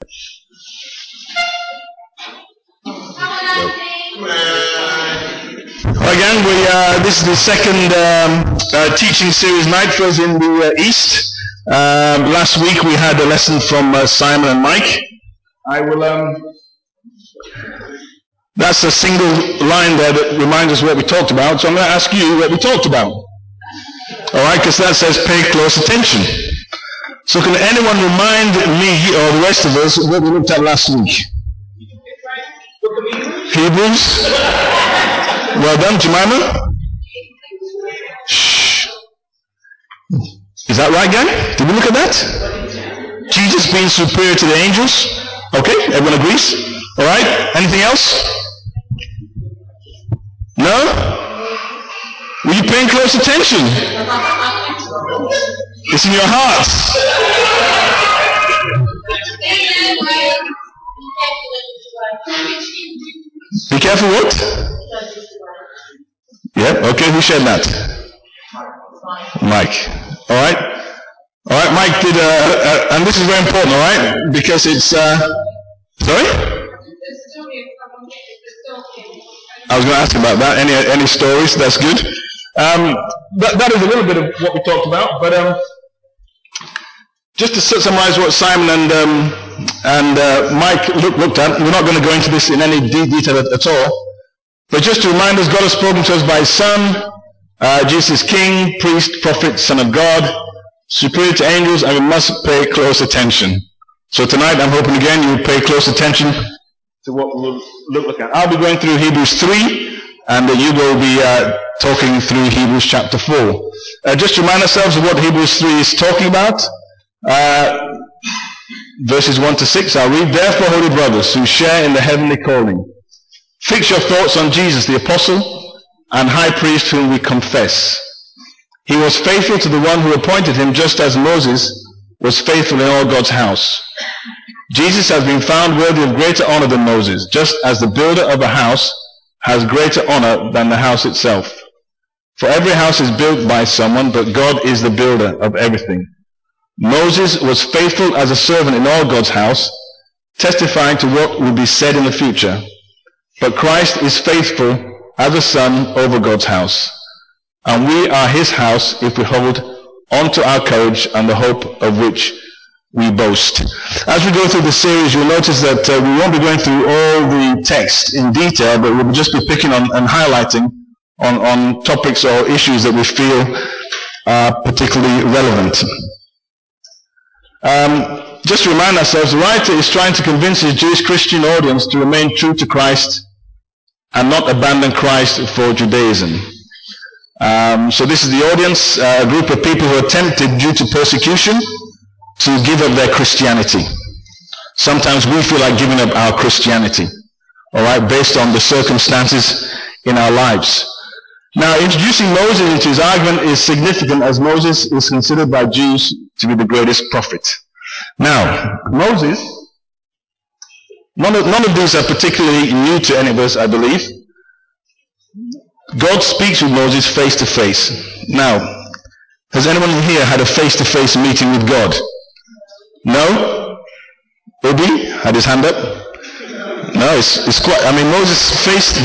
Again, this is the second teaching series night for us in the East. Last week we had a lesson from Simon and Mike. That's a single line there that reminds us what we talked about, so I'm going to ask you what we talked about. Alright, because that says pay close attention. So can anyone remind me or the rest of us what we looked at last week? Hebrews. Well done, Jemima. Shh. Is that right, gang? Did we look at that? Jesus being superior to the angels. Okay, everyone agrees? Alright, anything else? No? Were you paying close attention? It's in your hearts. Be careful what? Yeah, okay, who shared that? Mike. Alright? Alright, Mike did, and this is very important, alright? Because it's, sorry? I was going to ask about that. Any stories? That's good. That is a little bit of what we talked about, but just to summarize what Simon and Mike looked at, we're not going to go into this in any detail at all, but just to remind us, God has spoken to us by His Son. Jesus is King, Priest, Prophet, Son of God, superior to angels, and we must pay close attention. So tonight I'm hoping again you will pay close attention to what we'll look at. I'll be going through Hebrews 3, and you will be talking through Hebrews chapter 4. Just to remind ourselves of what Hebrews 3 is talking about. Verses 1 to 6, I'll read. Therefore, holy brothers, who share in the heavenly calling, fix your thoughts on Jesus, the apostle and high priest whom we confess. He was faithful to the one who appointed him, just as Moses was faithful in all God's house. Jesus has been found worthy of greater honor than Moses, just as the builder of a house has greater honor than the house itself. For every house is built by someone, but God is the builder of everything. Moses was faithful as a servant in all God's house, testifying to what will be said in the future. But Christ is faithful as a son over God's house. And we are His house if we hold on to our courage and the hope of which we boast. As we go through the series, you'll notice that we won't be going through all the text in detail, but we'll just be picking on and highlighting on topics or issues that we feel are particularly relevant. Just to remind ourselves, the writer is trying to convince his Jewish Christian audience to remain true to Christ and not abandon Christ for Judaism. So this is the audience, a group of people who are tempted due to persecution to give up their Christianity. Sometimes we feel like giving up our Christianity, alright, based on the circumstances in our lives. Now, introducing Moses into his argument is significant, as Moses is considered by Jews to be the greatest prophet. Now, Moses, none of these are particularly new to any of us, I believe. God speaks with Moses face to face. Now, has anyone here had a face-to-face meeting with God? No? Obi had his hand up? No, it's quite, Moses faced,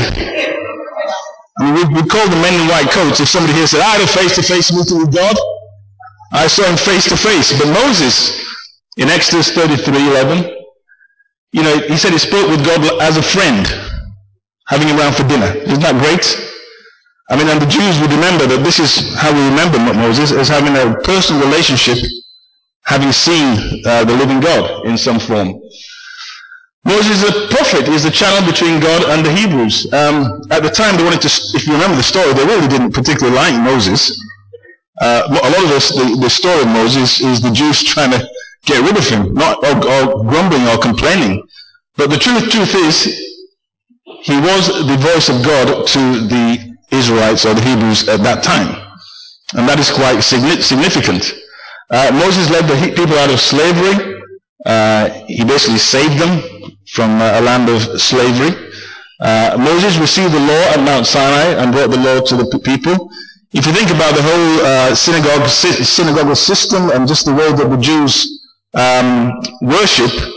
we call the men in white coats. If somebody here said, I had a face-to-face meeting with God, I saw him face-to-face. But Moses, in Exodus 33:11, he said he spoke with God as a friend, having him around for dinner. Isn't that great? And the Jews would remember that this is how we remember Moses, as having a personal relationship, having seen the living God in some form. Moses is a prophet. He is the channel between God and the Hebrews. At the time, they wanted to, if you remember the story, they really didn't particularly like Moses. A lot of this, the story of Moses is the Jews trying to get rid of him, not or grumbling or complaining. But the truth is, he was the voice of God to the Israelites or the Hebrews at that time. And that is quite significant. Moses led the people out of slavery. He basically saved them from a land of slavery. Moses received the law at Mount Sinai and brought the law to the people. If you think about the whole synagogue system and just the way that the Jews worship,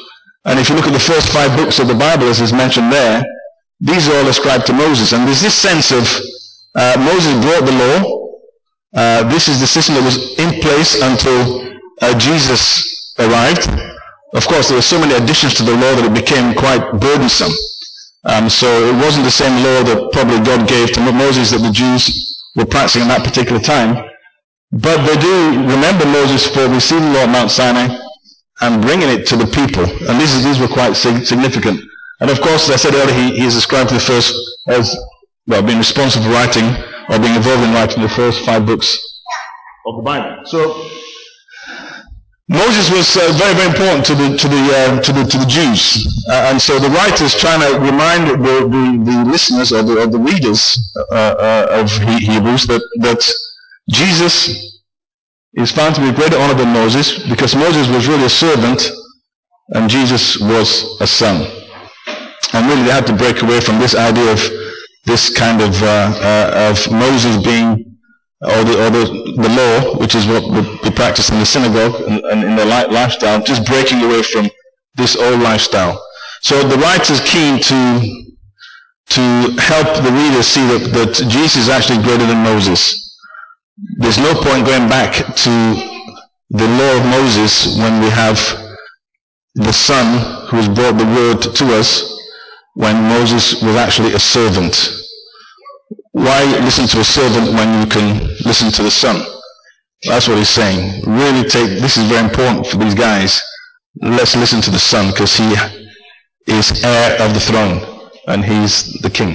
And if you look at the first 5 books of the Bible, as is mentioned there, these are all ascribed to Moses. And there's this sense of Moses brought the law. This is the system that was in place until Jesus arrived. Of course, there were so many additions to the law that it became quite burdensome. So it wasn't the same law that probably God gave to Moses that the Jews were practicing at that particular time. But they do remember Moses for receiving the law at Mount Sinai and bringing it to the people. And these were quite significant. And of course, as I said earlier, he is ascribed to the first as, well, being responsible for writing or being involved in writing the first 5 books of the Bible. So Moses was very, very important to the Jews, and so the writer's trying to remind the listeners or the readers of Hebrews that Jesus is found to be of greater honor than Moses, because Moses was really a servant and Jesus was a son. And really, they had to break away from this idea of this kind of Moses being or the law, which is what would be practiced in the synagogue and in their lifestyle, just breaking away from this old lifestyle. So the writer's keen to help the reader see that Jesus is actually greater than Moses. There's no point going back to the law of Moses when we have the Son who has brought the word to us, when Moses was actually a servant. Why listen to a servant when you can listen to the Son? That's what he's saying. Really this is very important for these guys. Let's listen to the Son, because he is heir of the throne and he's the king.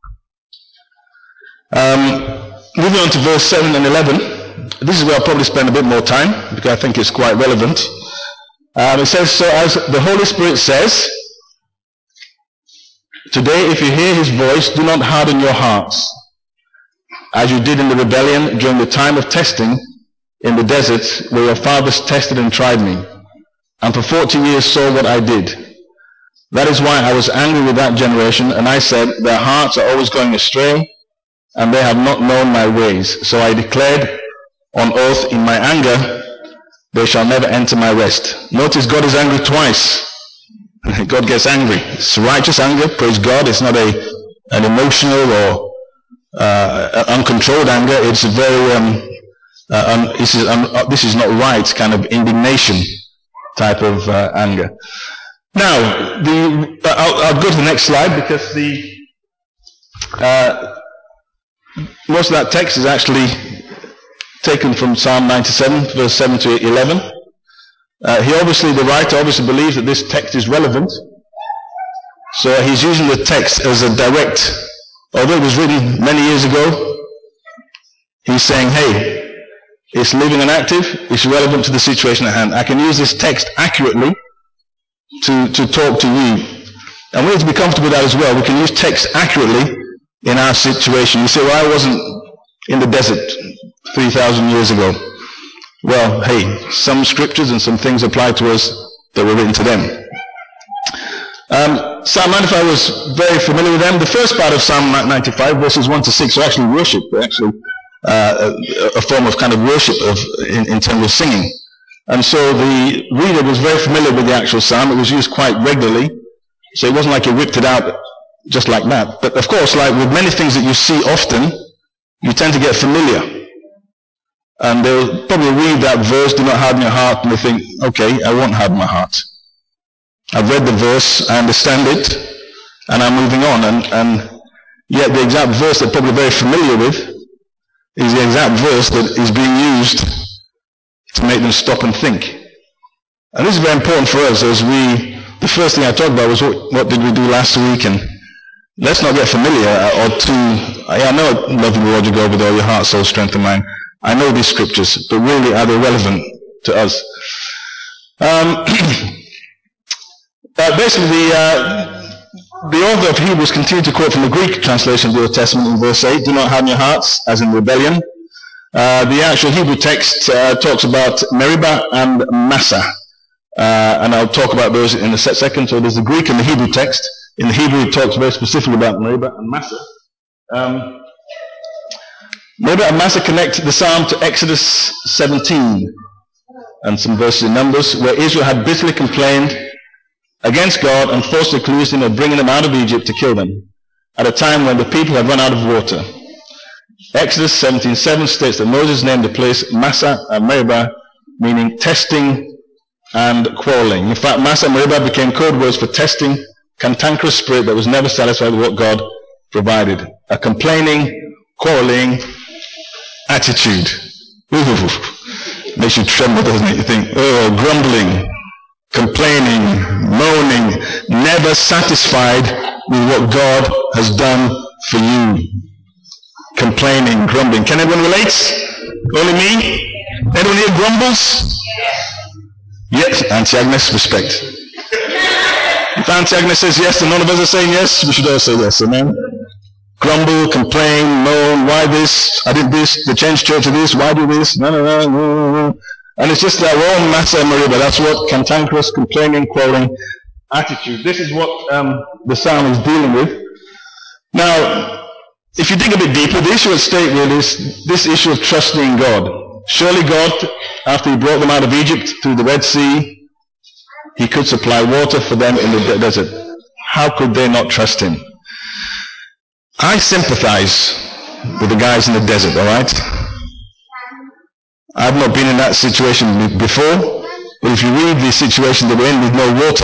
Moving on to verse 7 and 11. This is where I'll probably spend a bit more time, because I think it's quite relevant. It says, so as the Holy Spirit says, today if you hear his voice, do not harden your hearts, as you did in the rebellion during the time of testing in the desert, where your fathers tested and tried me, and for 40 years saw what I did. That is why I was angry with that generation, and I said, their hearts are always going astray, and they have not known my ways. So I declared on oath in my anger, they shall never enter my rest. Notice God is angry twice. God gets angry. It's righteous anger, praise God. It's not an emotional or uncontrolled anger. It's a very this is not right kind of indignation type of anger. Now I'll go to the next slide, because most of that text is actually taken from Psalm 97 verse 7 to 11. The writer obviously believes that this text is relevant, so he's using the text as a direct, although it was written many years ago, he's saying, hey, it's living and active, it's relevant to the situation at hand. I can use this text accurately to talk to you. And we need to be comfortable with that as well. We can use text accurately in our situation. You say, well, I wasn't in the desert 3,000 years ago. Well, hey, some scriptures and some things apply to us that were written to them. Psalm 95 was very familiar with them. The first part of Psalm 95, verses 1 to 6, are actually worship. They're actually a form of kind of worship in terms of singing. And so the reader was very familiar with the actual psalm. It was used quite regularly. So it wasn't like he whipped it out just like that. But of course, like with many things that you see often, you tend to get familiar. And they'll probably read that verse, do not harden your heart, and they think, okay, I won't harden my heart. I've read the verse, I understand it, and I'm moving on. And yet the exact verse they're probably very familiar with is the exact verse that is being used to make them stop and think. And this is very important for us, as the first thing I talked about was what did we do last week, and let's not get familiar I know I love you, Lord, you go with all your heart, soul, strength, and mind. I know these scriptures, but really are they relevant to us? Basically, the author of Hebrews continued to quote from the Greek translation of the Old Testament in verse 8, do not harden your hearts, as in rebellion. The actual Hebrew text talks about Meribah and Massah. And I'll talk about those in a second. So there's the Greek and the Hebrew text. In the Hebrew, it talks very specifically about Meribah and Massah. Meribah and Massah connect the psalm to Exodus 17 and some verses in Numbers, where Israel had bitterly complained against God and falsely accused him of bringing them out of Egypt to kill them, at a time when the people had run out of water. Exodus 17:7 states that Moses named the place Massah and Meribah, meaning testing and quarreling. In fact, Massah and Meribah became code words for testing, cantankerous spirit that was never satisfied with what God provided. A complaining, quarreling attitude. Ooh, makes you tremble, doesn't it? You think, oh, grumbling, complaining, moaning, never satisfied with what God has done for you. Complaining, grumbling. Can anyone relate? Only me? Anyone here grumbles? Yes. Auntie Agnes, respect. If Auntie Agnes says yes and none of us are saying yes, we should all say yes. Amen. Grumble, complain, moan, why this? I did this, they changed church to this, why do this? No. And it's just that we're all Massah and Meribah. That's what cantankerous, complaining, quarreling attitude. This is what the psalm is dealing with. Now, if you dig a bit deeper, the issue at stake really is this issue of trusting in God. Surely God, after he brought them out of Egypt through the Red Sea, he could supply water for them in the desert. How could they not trust him? I sympathize with the guys in the desert, all right? I've not been in that situation before, but if you read the situation they were in with no water,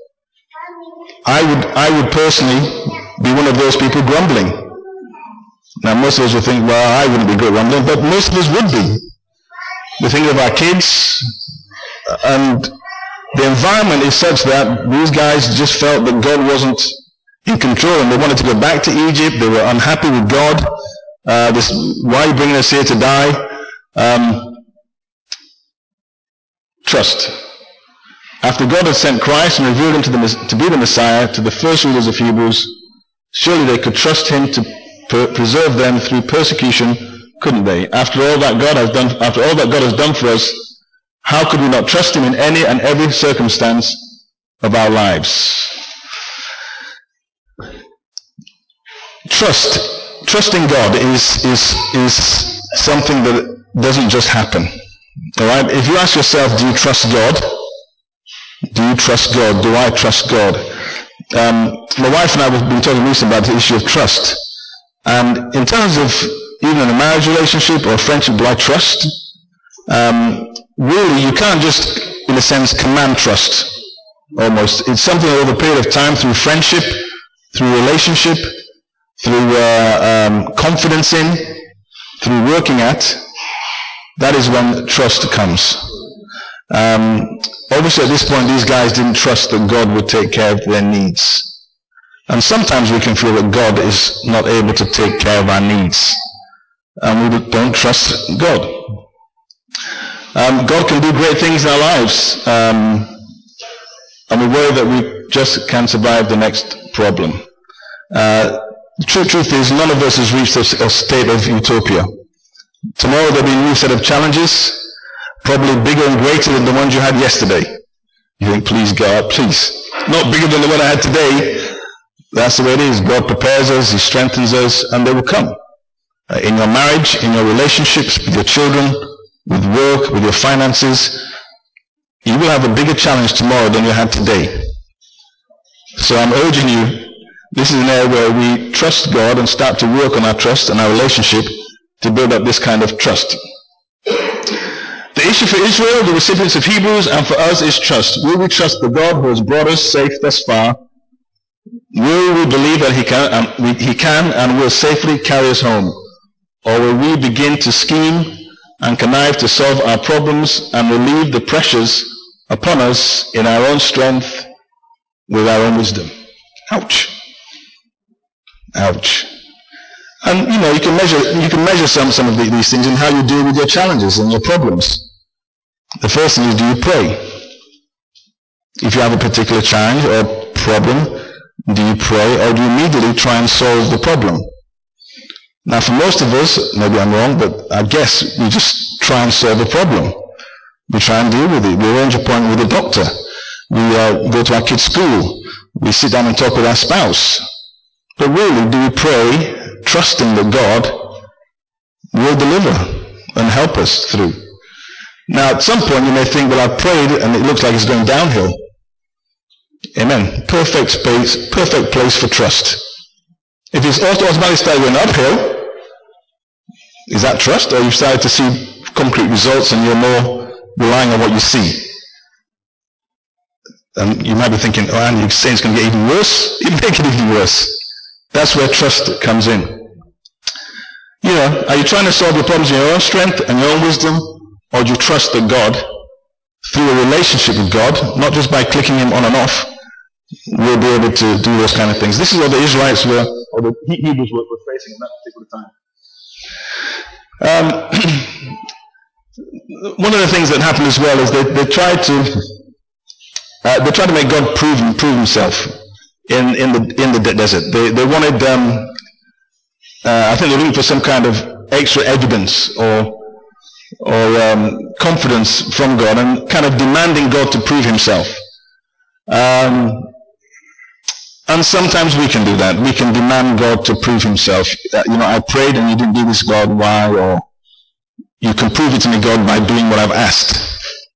I would personally be one of those people grumbling. Now most of us would think, well, I wouldn't be grumbling, but most of us would be. We're thinking of our kids, and the environment is such that these guys just felt that God wasn't in control, and they wanted to go back to Egypt. They were unhappy with God. Why are you bringing us here to die? Trust. After God had sent Christ and revealed him to be the Messiah to the first rulers of Hebrews, surely they could trust him to preserve them through persecution, couldn't they? After all that God has done for us, how could we not trust him in any and every circumstance of our lives? Trusting God is something that doesn't just happen. All right? If you ask yourself, do you trust God? Do you trust God? Do I trust God? My wife and I have been talking recently about the issue of trust. And in terms of even in a marriage relationship or a friendship, do I trust? Really, you can't just, in a sense, command trust. Almost. It's something over a period of time through friendship, through relationship, through confidence in, through working at. That is when trust comes. Obviously, at this point, these guys didn't trust that God would take care of their needs. And sometimes we can feel that God is not able to take care of our needs. And we don't trust God. God can do great things in our lives. And we worry that we just can't survive the next problem. The truth is, none of us has reached a state of utopia. Tomorrow there'll be a new set of challenges, probably bigger and greater than the ones you had yesterday. You think, please God, please. Not bigger than the one I had today. That's the way it is. God prepares us, he strengthens us, and they will come. In your marriage, in your relationships, with your children, with work, with your finances, you will have a bigger challenge tomorrow than you had today. So I'm urging you, this is an area where we trust God and start to work on our trust and our relationship to build up this kind of trust. The issue for Israel, the recipients of Hebrews, and for us is trust. Will we trust the God who has brought us safe thus far? Will we believe that he can and will safely carry us home? Or will we begin to scheme and connive to solve our problems and relieve the pressures upon us in our own strength with our own wisdom? Ouch. Ouch. And you can measure some of these things in how you deal with your challenges and your problems. The first thing is, do you pray? If you have a particular challenge or problem, do you pray, or do you immediately try and solve the problem? Now, for most of us, maybe I'm wrong, but I guess we just try and solve a problem. We try and deal with it. We arrange an appointment with a doctor. We go to our kids' school. We sit down and talk with our spouse. But really, do we pray, trusting that God will deliver and help us through? Now, at some point, you may think, well, I've prayed and it looks like it's going downhill. Amen. Perfect place for trust. If it's automatically started going uphill, is that trust? Or you've started to see concrete results and you're more relying on what you see? And you might be thinking, oh, and you're saying it's going to get even worse? You make it even worse. That's where trust comes in. You know, are you trying to solve your problems in your own strength and your own wisdom? Or do you trust that God, through a relationship with God, not just by clicking him on and off, will be able to do those kind of things? This is what the Israelites were, or the Hebrews were facing at that particular time. One of the things that happened as well is they tried to make God prove himself in the desert. They wanted, I think they were looking for some kind of extra evidence or confidence from God, and kind of demanding God to prove himself. And sometimes we can do that. We can demand God to prove himself. I prayed and you didn't do this, God, why? Or you can prove it to me, God, by doing what I've asked.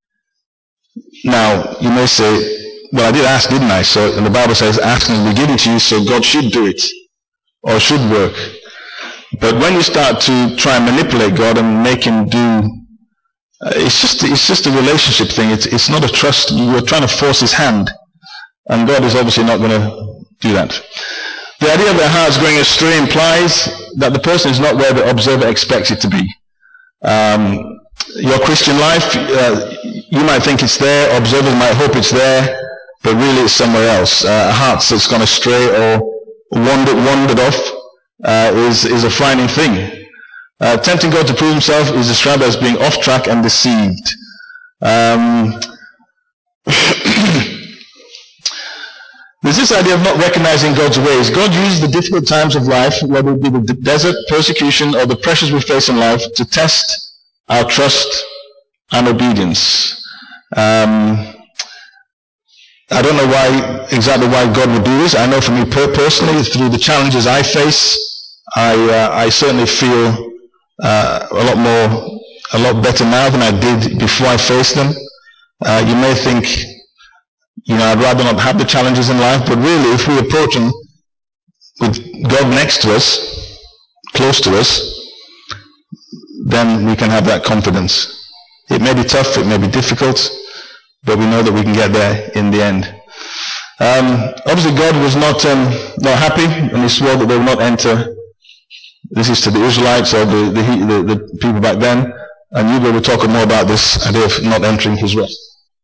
Now, you may say, well, I did ask, didn't I? So, and the Bible says, ask and it will be given to you, so God should do it, or should work. But when you start to try and manipulate God and make him do, it's just a relationship thing. It's not a trust. You're trying to force his hand, and God is obviously not going to do that. The idea of their hearts going astray implies that the person is not where the observer expects it to be. Your Christian life, you might think it's there, observers might hope it's there, but really it's somewhere else. A heart that's gone astray or wandered off is a frightening thing. Tempting God to prove himself is described as being off track and deceived. There's this idea of not recognizing God's ways. God uses the difficult times of life, whether it be the desert, persecution, or the pressures we face in life, to test our trust and obedience. I don't know exactly why God would do this. I know for me personally, through the challenges I face, I certainly feel a lot better now than I did before I faced them. You may think, I'd rather not have the challenges in life, but really, if we approach them with God next to us, close to us, then we can have that confidence. It may be tough, it may be difficult, but we know that we can get there in the end. Obviously, God was not happy, and he swore that they would not enter. This is to the Israelites or the people back then, and Hugo will talk more about this idea of not entering his rest.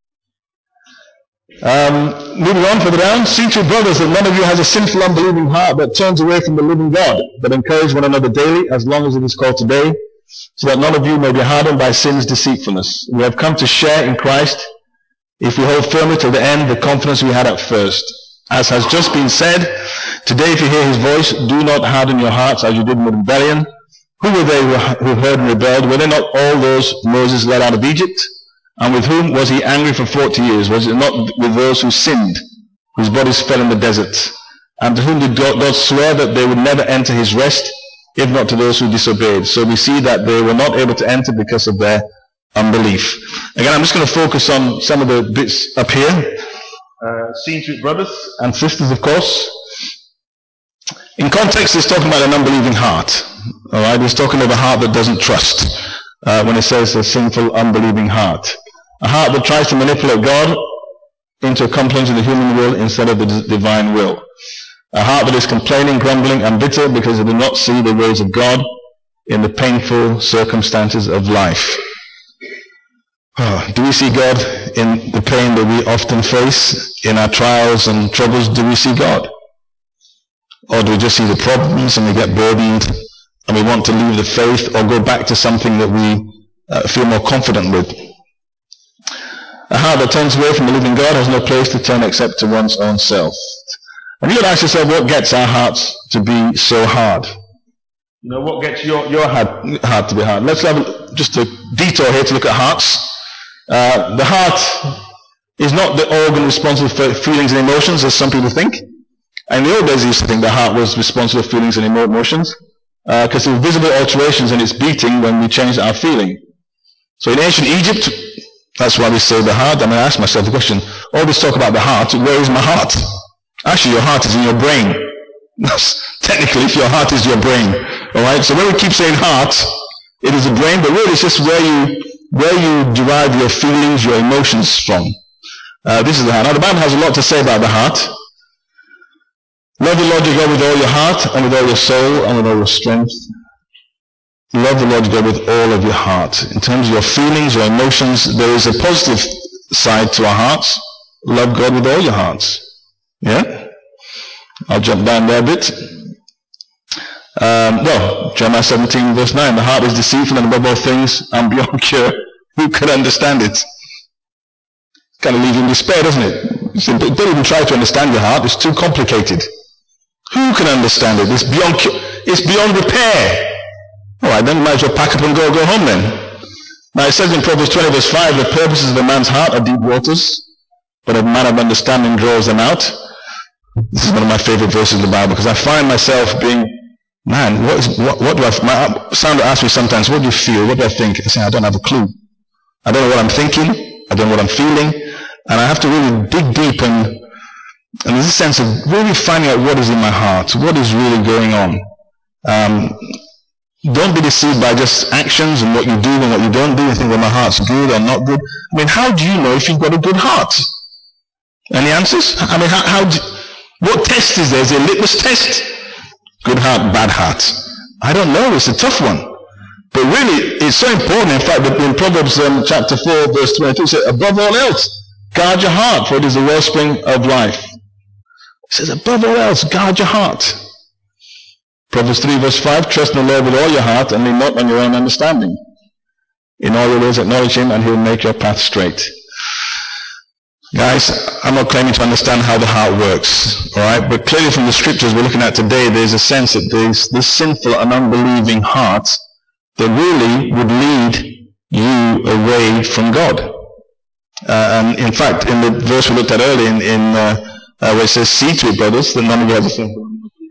Moving on further down, see to brothers that none of you has a sinful, unbelieving heart that turns away from the living God, but encourage one another daily, as long as it is called today, so that none of you may be hardened by sin's deceitfulness. We have come to share in Christ, if we hold firmly to the end the confidence we had at first. As has just been said, today if you hear his voice, do not harden your hearts as you did in the rebellion. Who were they who heard and rebelled? Were they not all those Moses led out of Egypt? And with whom was he angry for 40 years? Was it not with those who sinned, whose bodies fell in the desert? And to whom did God swear that they would never enter his rest, if not to those who disobeyed? So we see that they were not able to enter because of their unbelief. Again, I'm just going to focus on some of the bits up here. Seen to it, brothers and sisters, of course. In context, it's talking about an unbelieving heart. All right, it's talking about a heart that doesn't trust. When it says a sinful, unbelieving heart. A heart that tries to manipulate God into accomplishing the human will instead of the divine will. A heart that is complaining, grumbling, and bitter because they do not see the ways of God in the painful circumstances of life. Do we see God in the pain that we often face, in our trials and troubles? Do we see God? Or do we just see the problems and we get burdened and we want to leave the faith or go back to something that we feel more confident with? A heart that turns away from the living God has no place to turn except to one's own self. And you would ask yourself, what gets our hearts to be so hard? What gets your heart to be hard? Let's have just a detour here to look at hearts. The heart is not the organ responsible for feelings and emotions, as some people think. And in the old days, they used to think the heart was responsible for feelings and emotions, because there were visible alterations in its beating when we changed our feeling. So in ancient Egypt, That's why we say the heart. I mean, I ask myself the question, all this talk about the heart, where is my heart? Actually, your heart is in your brain. Technically, your heart is your brain. All right? So when we keep saying heart, it is the brain, but really it's just where you derive your feelings, your emotions from. This is the heart. Now, the Bible has a lot to say about the heart. Love the Lord your God with all your heart, and with all your soul, and with all your strength. Love the Lord your God with all of your heart. In terms of your feelings, your emotions, there is a positive side to our hearts. Love God with all your hearts. Yeah? I'll jump down there a bit. Jeremiah 17 verse 9. The heart is deceitful and above all things and beyond cure. Who can understand it? Kind of leaves you in despair, doesn't it? You say, don't even try to understand your heart. It's too complicated. Who can understand it? It's beyond repair. Alright, then you might as well pack up and go home then. Now it says in Proverbs 20 verse 5, the purposes of a man's heart are deep waters, but a man of understanding draws them out. This is one of my favorite verses in the Bible, because I find myself being, man, what do I, my son asks me sometimes, what do you feel, what do I think? I say, I don't have a clue. I don't know what I'm thinking, I don't know what I'm feeling, and I have to really dig deep, and there's a sense of really finding out what is in my heart, what is really going on. Don't be deceived by just actions and what you do and what you don't do. You think, well, my heart's good or not good. I mean, how do you know if you've got a good heart? Any answers? I mean, what test is there? Is there a litmus test? Good heart, bad heart. I don't know. It's a tough one. But really, it's so important. In fact, in Proverbs chapter 4, verse 22, it says, above all else, guard your heart, for it is the wellspring of life. It says, above all else, guard your heart. Proverbs 3 verse 5, trust in the Lord with all your heart and lean not on your own understanding. In all your ways acknowledge him and he will make your path straight. Guys, I'm not claiming to understand how the heart works, alright? But clearly from the scriptures we're looking at today, there's a sense that there's this sinful and unbelieving heart that really would lead you away from God. And in fact, in the verse we looked at earlier, where it says, see to it, brothers, that none of you have a sinful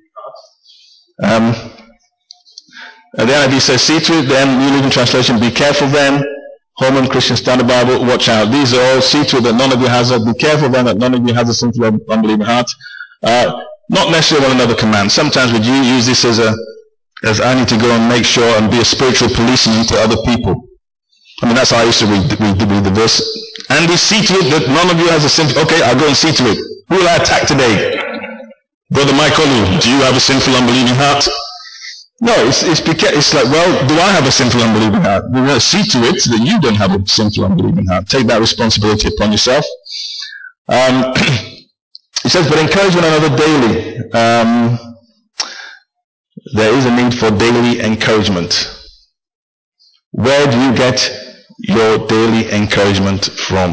the NIV says, see to it then, New Living Translation, be careful then, Holman Christian Standard Bible, watch out. These are all, see to it that none of you has a, be careful then that none of you has a sinful unbelieving heart. Not necessarily one another command. Sometimes would you use this as I need to go and make sure and be a spiritual policeman to other people. I mean, that's how I used to read the verse. And see to it that none of you has a sinful, okay, I'll go and see to it. Who will I attack today? Brother Michael, do you have a sinful unbelieving heart? No, it's like, well, do I have a sinful unbelieving heart? We're going to see to it that you don't have a sinful unbelieving heart. Take that responsibility upon yourself. It says, but encourage one another daily. There is a need for daily encouragement. Where do you get your daily encouragement from?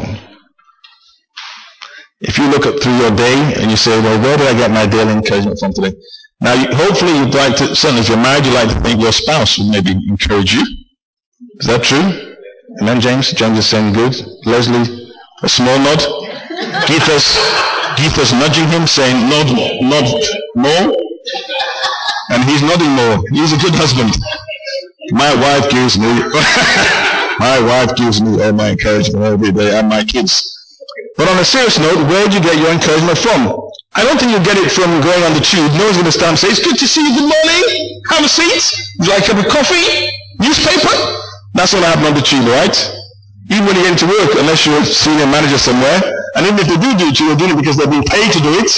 If you look through your day and you say, well, where do I get my daily encouragement from today? Now, hopefully you'd like to, certainly if you're married, you'd like to think your spouse would maybe encourage you. Is that true? Amen, James? James is saying good. Leslie, a small nod. Geetha's nudging him, saying, nod more. And he's nodding more. He's a good husband. My wife gives me all my encouragement every day, and my kids. But on a serious note, where do you get your encouragement from? I don't think you get it from going on the tube. No one's going to stand and say, it's good to see you, good morning, have a seat, would you like a cup of coffee, newspaper? That's not happening on the tube, right? Even when you get into work, unless you're a senior manager somewhere, and even if they do it, you're doing it because they're being paid to do it.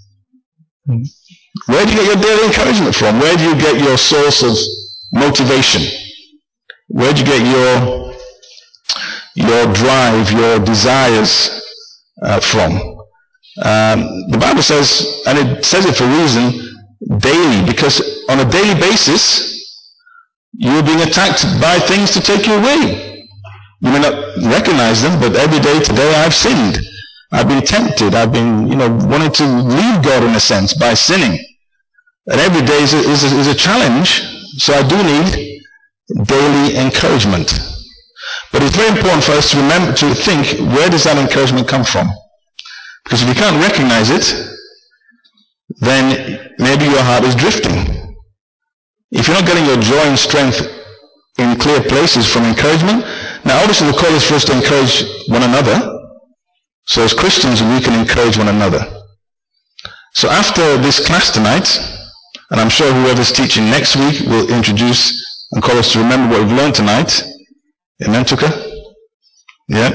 Where do you get your daily encouragement from? Where do you get your source of motivation? Where do you get your drive, your desires from? The Bible says, and it says it for a reason, daily, because on a daily basis you're being attacked by things to take you away. You may not recognize them, but every day today I've sinned. I've been tempted. I've been, wanting to leave God in a sense by sinning. And every day is a challenge, so I do need daily encouragement. But it's very important for us to remember to think, where does that encouragement come from? Because if you can't recognize it, then maybe your heart is drifting. If you're not getting your joy and strength in clear places from encouragement, Now, obviously, the call is for us to encourage one another. So as Christians, we can encourage one another. So after this class tonight, and I'm sure whoever's teaching next week will introduce and call us to remember what we've learned tonight. Amen, Tuka? Yeah?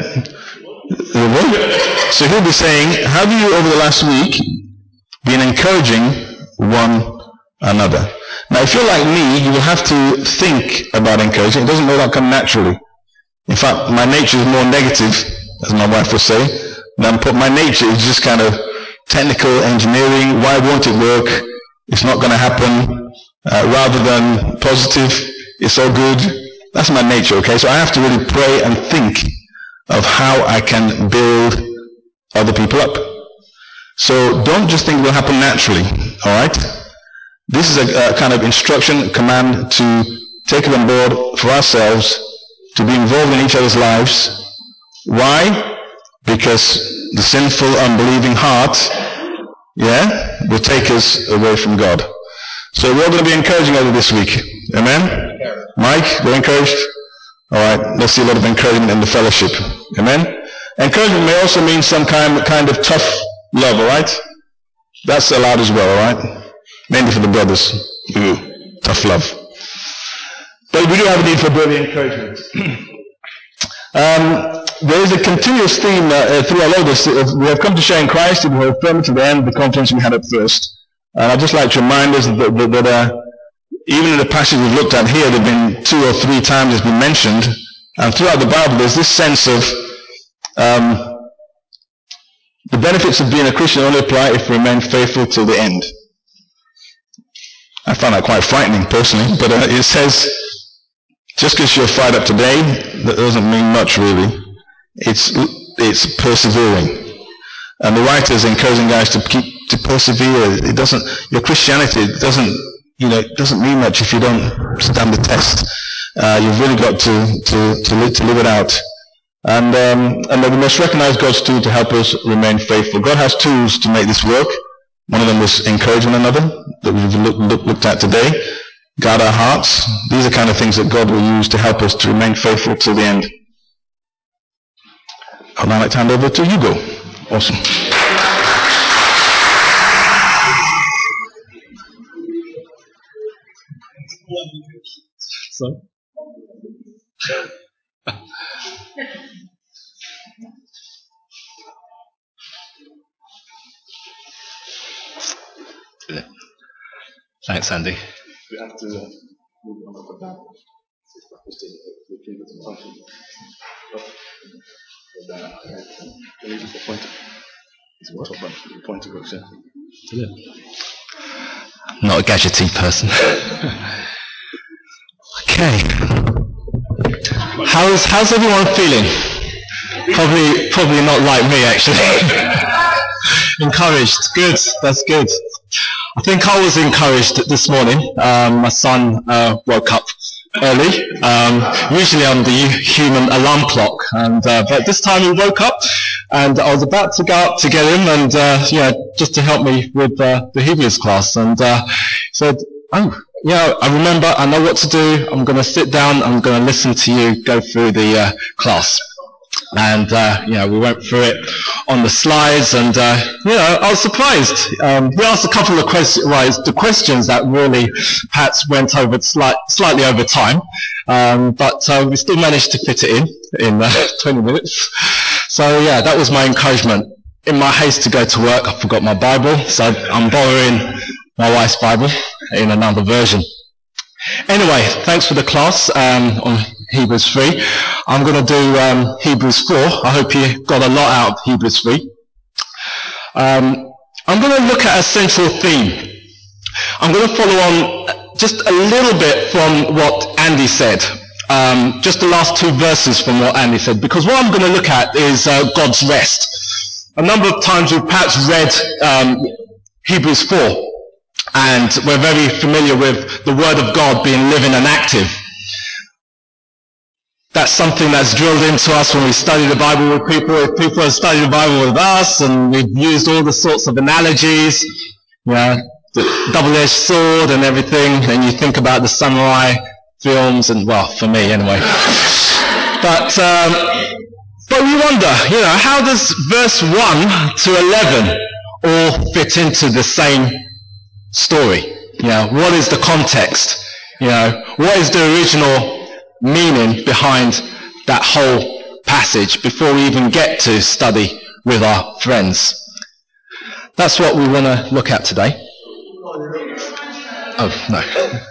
So he'll be saying, have you over the last week been encouraging one another? Now, if you're like me, you will have to think about encouraging. It doesn't all that come naturally. In fact, my nature is more negative, as my wife would say. My nature is just kind of technical engineering. Why won't it work? It's not going to happen. Rather than positive, it's all good. That's my nature, okay? So I have to really pray and think of how I can build other people up. So don't just think it will happen naturally, all right? This is a kind of instruction, command to take it on board for ourselves, to be involved in each other's lives. Why? Because the sinful, unbelieving heart, will take us away from God. So we're all going to be encouraging other this week. Amen? Mike, we're encouraged? All right, let's see a lot of encouragement in the fellowship. Amen? Encouragement may also mean some kind of tough love, all right? That's allowed as well, all right? Mainly for the brothers. Tough love. But we do have a need for brotherly encouragement. There is a continuous theme through all of this. We have come to share in Christ, we have affirmed to the end the confidence we had at first. And I'd just like to remind us that even in the passage we've looked at here, there have been 2 or 3 times it's been mentioned. And throughout the Bible, there's this sense of the benefits of being a Christian only apply if we remain faithful till the end. I find that quite frightening personally, but it says, just because you're fired up today, that doesn't mean much really. It's persevering. And the writer is encouraging guys to persevere. Your Christianity doesn't mean much if you don't stand the test. You've really got to live it out. And we must recognize God's tool to help us remain faithful. God has tools to make this work. One of them was encourage one another, that we've looked at today. Guard our hearts. These are kind of things that God will use to help us to remain faithful till the end. I'd now like to hand over to Hugo. Awesome. So? Thanks, Andy. We have to move on up and down. Not a gadgety person. Okay. How's everyone feeling? Probably not like me, actually. Encouraged. Good. That's good. I think I was encouraged this morning. My son woke up early. Usually I'm the human alarm clock, but this time he woke up, and I was about to go up to get him, and just to help me with the Hebrews class, and said, "Oh, yeah, I remember. I know what to do. I'm going to sit down. I'm going to listen to you go through the class." And we went through it on the slides, and I was surprised. We asked a couple of questions. Well, the questions that really perhaps went over slightly over time, but we still managed to fit it in 20 minutes. So yeah, that was my encouragement. In my haste to go to work, I forgot my Bible, so I'm borrowing my wife's Bible in another version. Anyway, thanks for the class on Hebrews 3. I'm going to do Hebrews 4. I hope you got a lot out of Hebrews 3. I'm going to look at a central theme. I'm going to follow on just a little bit from what Andy said. Just the last 2 verses from what Andy said, because what I'm going to look at is God's rest. A number of times we've perhaps read Hebrews 4. And we're very familiar with the Word of God being living and active. That's something that's drilled into us when we study the Bible with people. If people have studied the Bible with us, and we've used all the sorts of analogies, the double-edged sword and everything, and you think about the samurai films, and well, for me anyway. But we wonder, how does verse 1 to 11 all fit into the same story? What is the context? What is the original meaning behind that whole passage before we even get to study with our friends? That's what we want to look at today. Oh, no.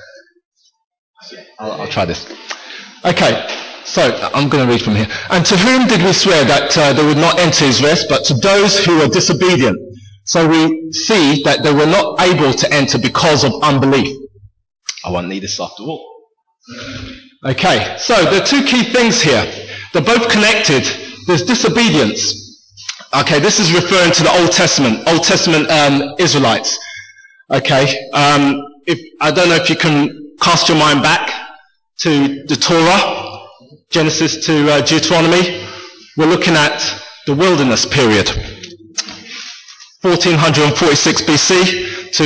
I'll try this. Okay, so I'm going to read from here. And to whom did we swear that they would not enter his rest, but to those who were disobedient? So we see that they were not able to enter because of unbelief. I won't need this after all. Okay, so there are two key things here. They're both connected. There's disobedience. Okay, this is referring to the Old Testament Israelites. Okay, I don't know if you can cast your mind back to the Torah, Genesis to Deuteronomy. We're looking at the wilderness period, 1446 BC to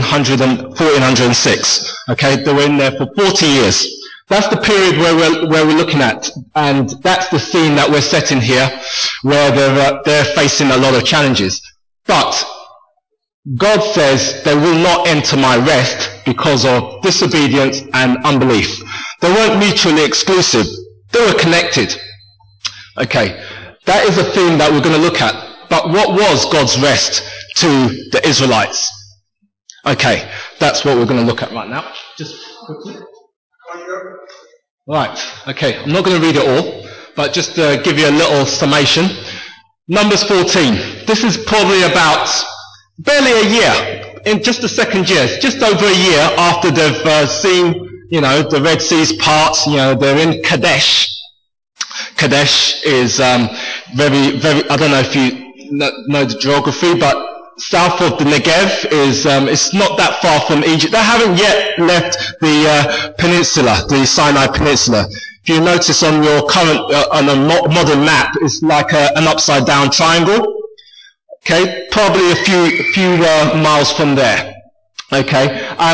1406. Okay, they were in there for 40 years. That's the period where we're looking at, and that's the scene that we're setting here, where they're facing a lot of challenges. But God says they will not enter my rest because of disobedience and unbelief. They weren't mutually exclusive. They were connected. Okay, that is a theme that we're going to look at. But what was God's rest to the Israelites? Okay, that's what we're going to look at right now. Just quickly. Right, okay, I'm not going to read it all, but just to give you a little summation. Numbers 14. This is probably about barely a year, in just the second year, just over a year after they've seen, the Red Sea's parts. They're in Kadesh. Kadesh is very, very, I don't know if you know the geography, but south of the Negev is, it's not that far from Egypt. They haven't yet left the peninsula, the Sinai Peninsula. If you notice on your current, on a modern map, it's like an upside down triangle. Okay, probably a few miles from there. Okay,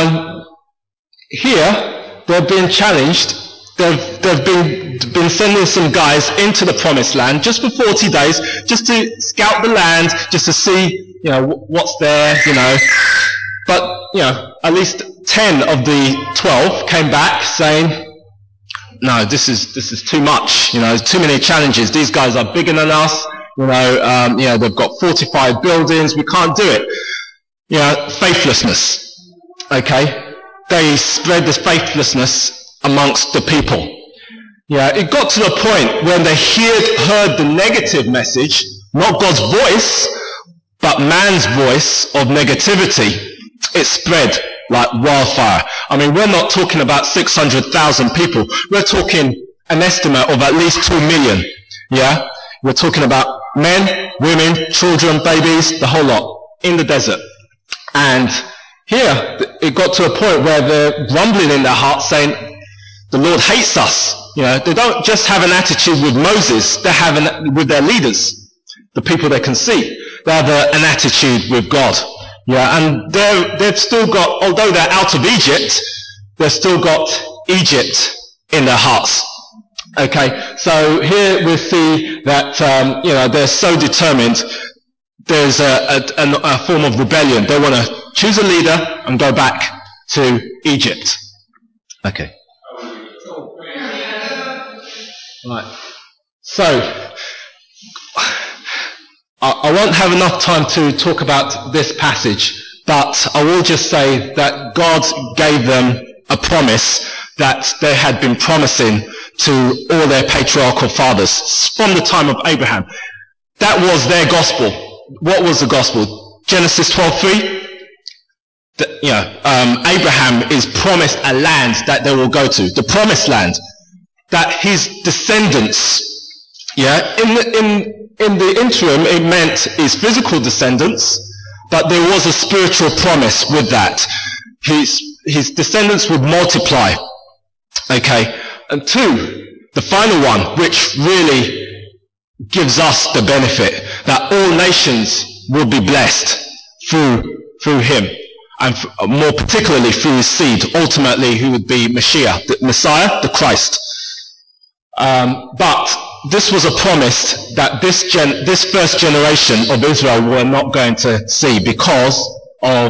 here they're being challenged. They've been sending some guys into the promised land just for 40 days, just to scout the land, just to see, what's there, But, at least 10 of the 12 came back saying, no, this is too much, too many challenges. These guys are bigger than us, they've got fortified buildings, we can't do it. Faithlessness. Okay? They spread this faithlessness amongst the people. It got to the point when they heard the negative message, not God's voice, but man's voice of negativity. It spread like wildfire. I mean, we're not talking about 600,000 people. We're talking an estimate of at least 2 million. Yeah? We're talking about men, women, children, babies, the whole lot, in the desert. And here, it got to a point where they're grumbling in their hearts, saying, the Lord hates us. They don't just have an attitude with Moses, they have with their leaders, the people they can see. They have an attitude with God. And they've still got, although they're out of Egypt, they've still got Egypt in their hearts. Okay, so here we see that, they're so determined. There's a form of rebellion. They want to choose a leader and go back to Egypt. Okay. Right. So, I won't have enough time to talk about this passage, but I will just say that God gave them a promise that they had been promising to all their patriarchal fathers from the time of Abraham. That was their gospel. What was the gospel? Genesis 12:3. Abraham is promised a land that they will go to, the promised land, that his descendants, in the interim, it meant his physical descendants, but there was a spiritual promise with that. His descendants would multiply. Okay, and two, the final one, which really gives us the benefit, that all nations will be blessed through him, and more particularly through his seed, ultimately who would be Mashiach, the Messiah, the Christ. But this was a promise that this first generation of Israel were not going to see because of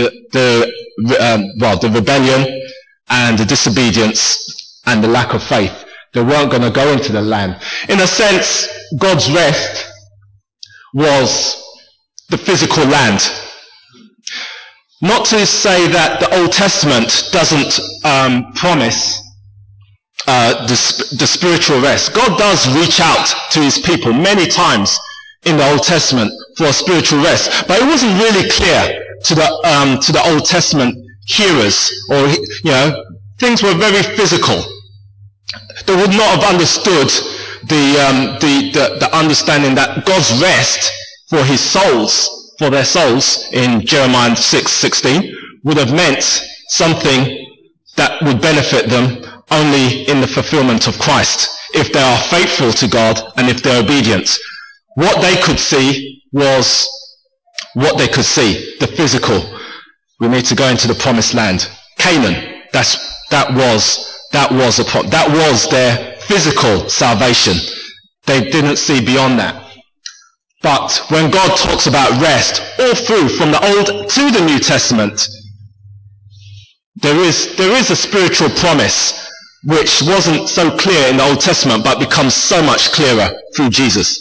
the rebellion and the disobedience and the lack of faith. They weren't going to go into the land. In a sense, God's rest was the physical land. Not to say that the Old Testament doesn't promise the spiritual rest. God does reach out to his people many times in the Old Testament for a spiritual rest, but it wasn't really clear to the Old Testament hearers, or things were very physical. They would not have understood the understanding that God's rest for his souls, for their souls, in Jeremiah 6:16, would have meant something that would benefit them only in the fulfillment of Christ, if they are faithful to God and if they're obedient. What they could see was what they could see, the physical. We need to go into the promised land. Canaan, that was their physical salvation. They didn't see beyond that. But when God talks about rest, all through from the Old to the New Testament, there is a spiritual promise which wasn't so clear in the Old Testament, but becomes so much clearer through Jesus.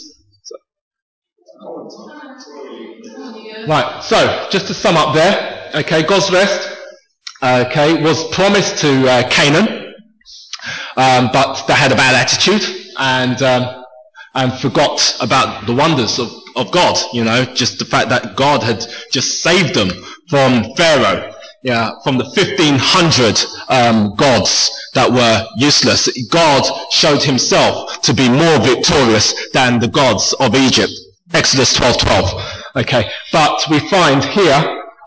Right, so just to sum up there, okay, God's rest, okay, was promised to Canaan, but they had a bad attitude and forgot about the wonders of God. Just the fact that God had just saved them from Pharaoh. From the 1,500 gods that were useless. God showed himself to be more victorious than the gods of Egypt. Exodus 12:12. Okay, but we find here,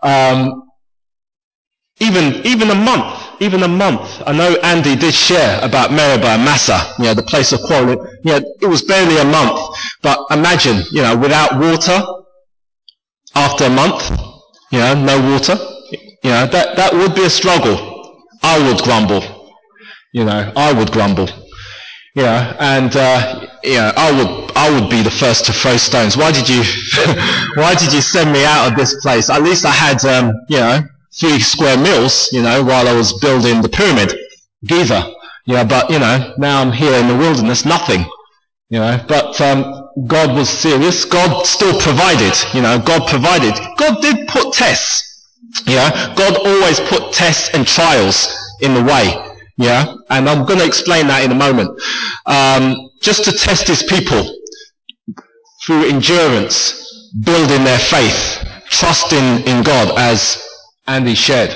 even a month. I know Andy did share about Meribah and Massah, the place of quarreling. It was barely a month, but imagine, without water, after a month, no water. That would be a struggle. I would grumble. I would grumble. And I would be the first to throw stones. Why did you send me out of this place? At least I had 3 square meals, while I was building the pyramid, Giza. But now I'm here in the wilderness, nothing. But God was serious. God still provided. God provided. God did put tests. God always put tests and trials in the way. And I'm going to explain that in a moment. Just to test his people through endurance, building their faith, trusting in God, as Andy shared.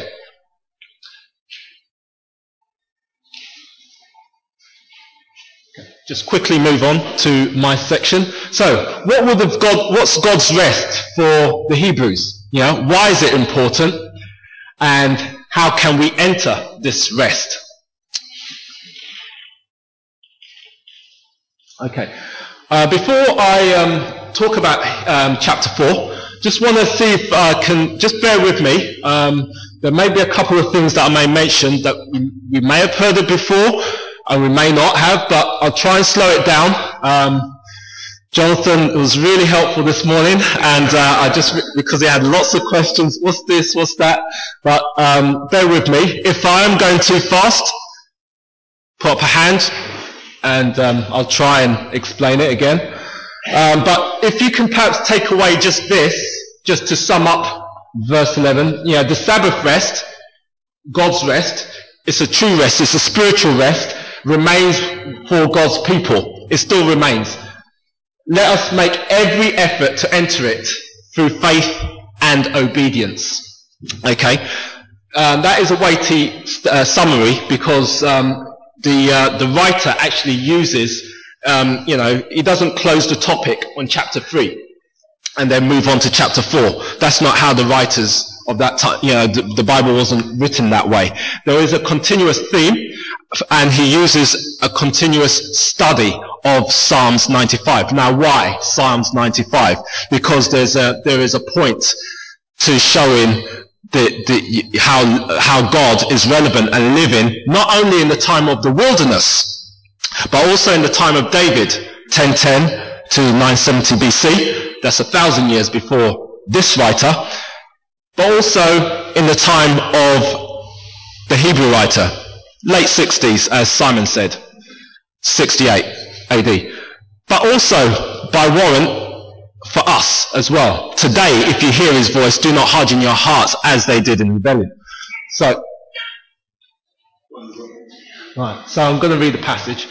Just quickly move on to my section. So, what's God's rest for the Hebrews? Why is it important? And how can we enter this rest? Okay. Before I talk about chapter 4, just want to see if I can, just bear with me. There may be a couple of things that I may mention that we may have heard it before, and we may not have, but I'll try and slow it down. Jonathan was really helpful this morning, and because he had lots of questions, what's this, what's that, but bear with me. If I am going too fast, put up a hand, and I'll try and explain it again. But if you can perhaps take away just this, just to sum up verse 11, the Sabbath rest, God's rest, it's a true rest, it's a spiritual rest, remains for God's people. It still remains. Let us make every effort to enter it through faith and obedience. Okay? That is a weighty summary, because the writer actually uses, he doesn't close the topic on chapter 3 and then move on to chapter 4. That's not how the writers of that time, the Bible wasn't written that way. There is a continuous theme, and he uses a continuous study of Psalms 95. Now, why Psalms 95? Because there is a point to showing how God is relevant and living, not only in the time of the wilderness, But also in the time of David, 1010 to 970 BC, that's 1,000 years before this writer, but also in the time of the Hebrew writer, late 60s, as Simon said, 68 AD. But also by warrant for us as well. Today, if you hear his voice, do not harden your hearts as they did in rebellion. So I'm going to read the passage.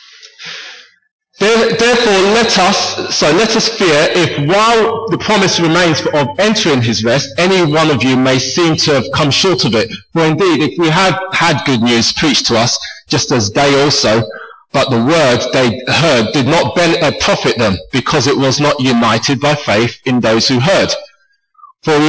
Therefore, let us fear if, while the promise remains of entering his rest, any one of you may seem to have come short of it. For indeed, if we had had good news preached to us, just as they also, but the word they heard did not profit them, because it was not united by faith in those who heard. For we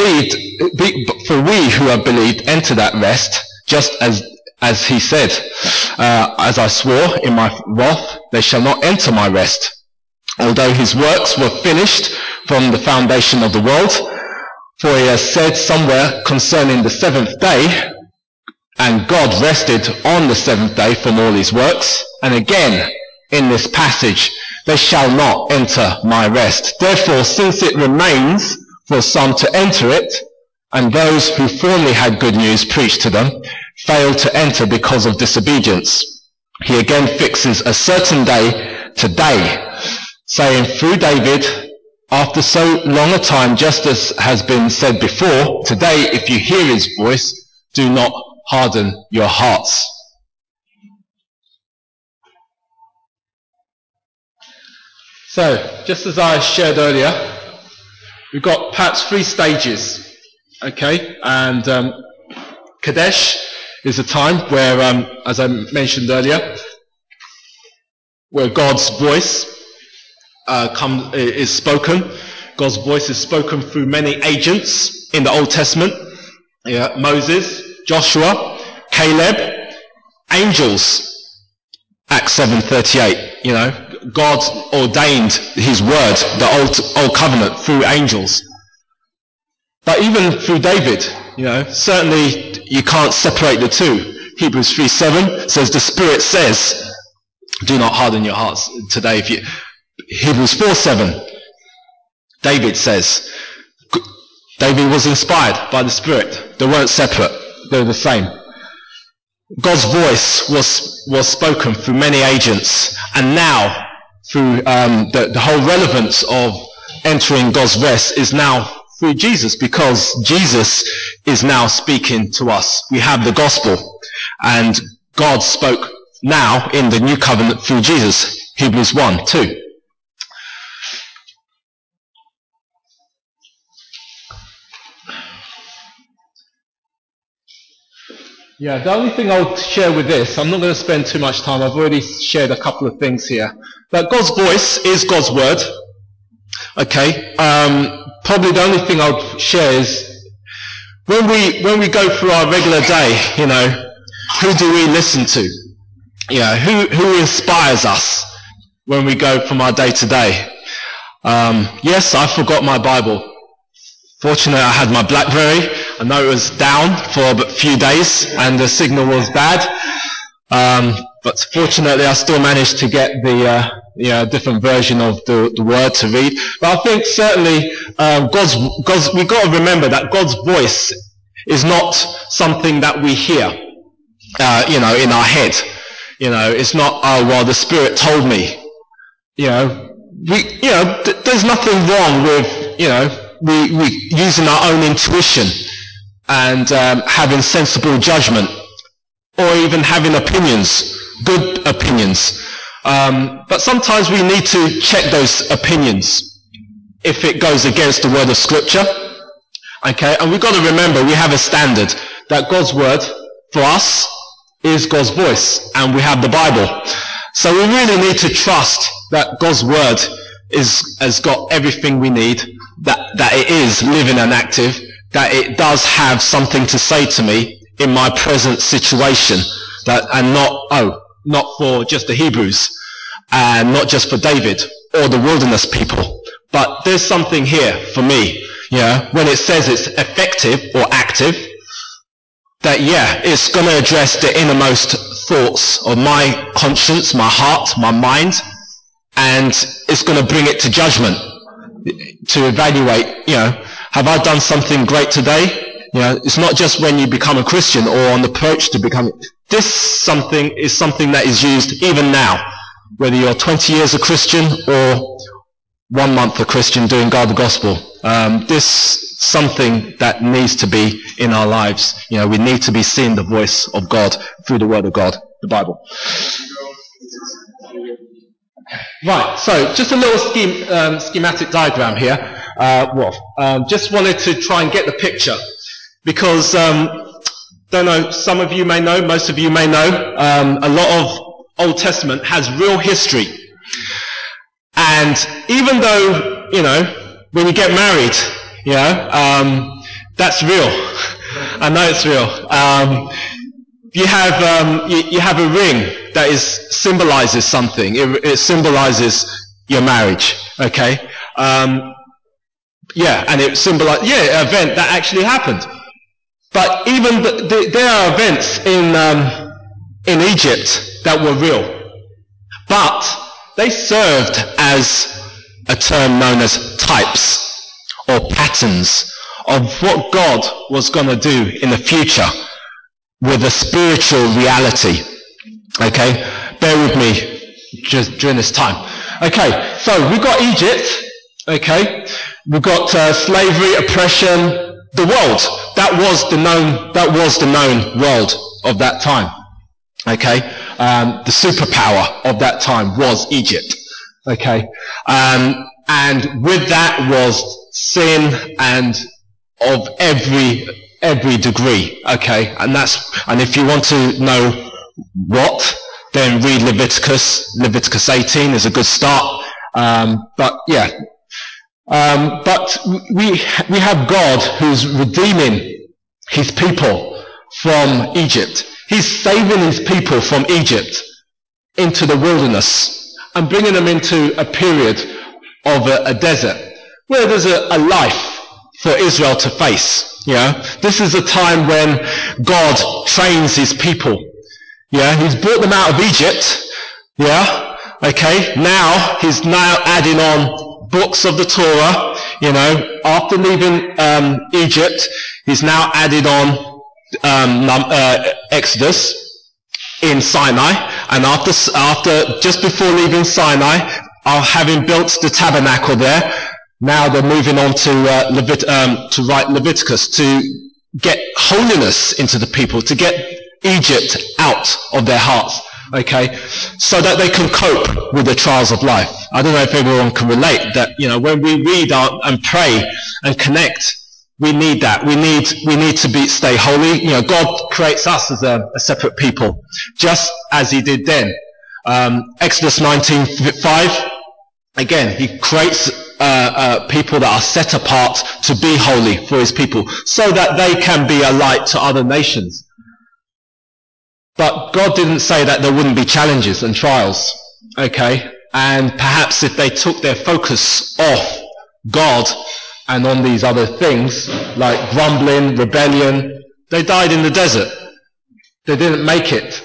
who have believed enter that rest, just as he said, as I swore in my wrath, they shall not enter my rest, although his works were finished from the foundation of the world. For he has said somewhere concerning the seventh day, and God rested on the seventh day from all his works. And again, in this passage, they shall not enter my rest. Therefore, since it remains for some to enter it, and those who formerly had good news preached to them failed to enter because of disobedience, he again fixes a certain day today, saying through David, after so long a time, just as has been said before, today if you hear his voice, do not harden your hearts. So, just as I shared earlier, we've got perhaps 3 stages, okay? And Kadesh is a time where, as I mentioned earlier, where God's voice is spoken. God's voice is spoken through many agents in the Old Testament. Yeah, Moses, Joshua, Caleb, angels, Acts 7:38, God ordained his word, the old covenant, through angels. But even through David, certainly you can't separate the two. Hebrews 3:7 says, the Spirit says, do not harden your hearts today. Hebrews 4:7, David says, David was inspired by the Spirit. They weren't separate. They were the same. God's voice was spoken through many agents, and now through the whole relevance of entering God's rest is now through Jesus, because Jesus is now speaking to us. We have the gospel, and God spoke now in the new covenant through Jesus. Hebrews 1:2. Yeah, the only thing I'll share with this, I'm not going to spend too much time, I've already shared a couple of things here. But God's voice is God's word. Okay, probably the only thing I'll share is, when we go through our regular day, who do we listen to? Who inspires us when we go from our day to day? Yes, I forgot my Bible. Fortunately, I had my BlackBerry. I know it was down for a few days and the signal was bad. But fortunately, I still managed to get the different version of the word to read. But I think certainly we've got to remember that God's voice is not something that we hear, in our head. It's not, oh, well, the Spirit told me. There's nothing wrong with, we using our own intuition and having sensible judgment, or even having opinions, good opinions. But sometimes we need to check those opinions if it goes against the word of Scripture. Okay, and we've got to remember we have a standard that God's word for us is God's voice, and we have the Bible. So we really need to trust that God's word has got everything we need, that it is living and active, that it does have something to say to me in my present situation, and not for just the Hebrews, and not just for David or the wilderness people, but there's something here for me. When it says it's effective or active, that it's going to address the innermost thoughts of my conscience, my heart, my mind, and it's going to bring it to judgment, to evaluate, have I done something great today? It's not just when you become a Christian or on the approach to becoming. This something is something that is used even now, whether you're 20 years a Christian or 1 month a Christian doing God the gospel. This something that needs to be in our lives. We need to be seeing the voice of God through the Word of God, the Bible. Right, so just a little schematic diagram here. Just wanted to try and get the picture, because don't know, some of you may know, most of you may know, a lot of Old Testament has real history. And even though, when you get married, that's real. I know it's real. You have a ring that symbolizes something. It symbolizes your marriage. Okay. And it symbolizes an event that actually happened. But even there are events in Egypt that were real, but they served as a term known as types or patterns of what God was going to do in the future with a spiritual reality. Okay, bear with me just during this time. Okay, so we've got Egypt. Okay, we've got slavery, oppression, the world. That was the known world of that time. Okay, the superpower of that time was Egypt. Okay, and with that was sin and of every degree. Okay, and if you want to know what, then read Leviticus. Leviticus 18 is a good start. But we have God who's redeeming his people from Egypt. He's saving his people from Egypt into the wilderness and bringing them into a period of a desert where there's a life for Israel to face. This is a time when God trains his people. He's brought them out of Egypt. Okay, now he's adding on books of the Torah. After leaving Egypt, he's now added on Exodus in Sinai, and after just before leaving Sinai, having built the tabernacle there, now they're moving on to write Leviticus to get holiness into the people, to get Egypt out of their hearts. Okay, so that they can cope with the trials of life. I don't know if everyone can relate that, when we read and pray and connect, we need that. We need to stay holy. God creates us as a separate people, just as he did then. Exodus 19:5, again, he creates people that are set apart to be holy for his people, so that they can be a light to other nations. But God didn't say that there wouldn't be challenges and trials, okay? And perhaps if they took their focus off God and on these other things, like grumbling, rebellion, they died in the desert. They didn't make it.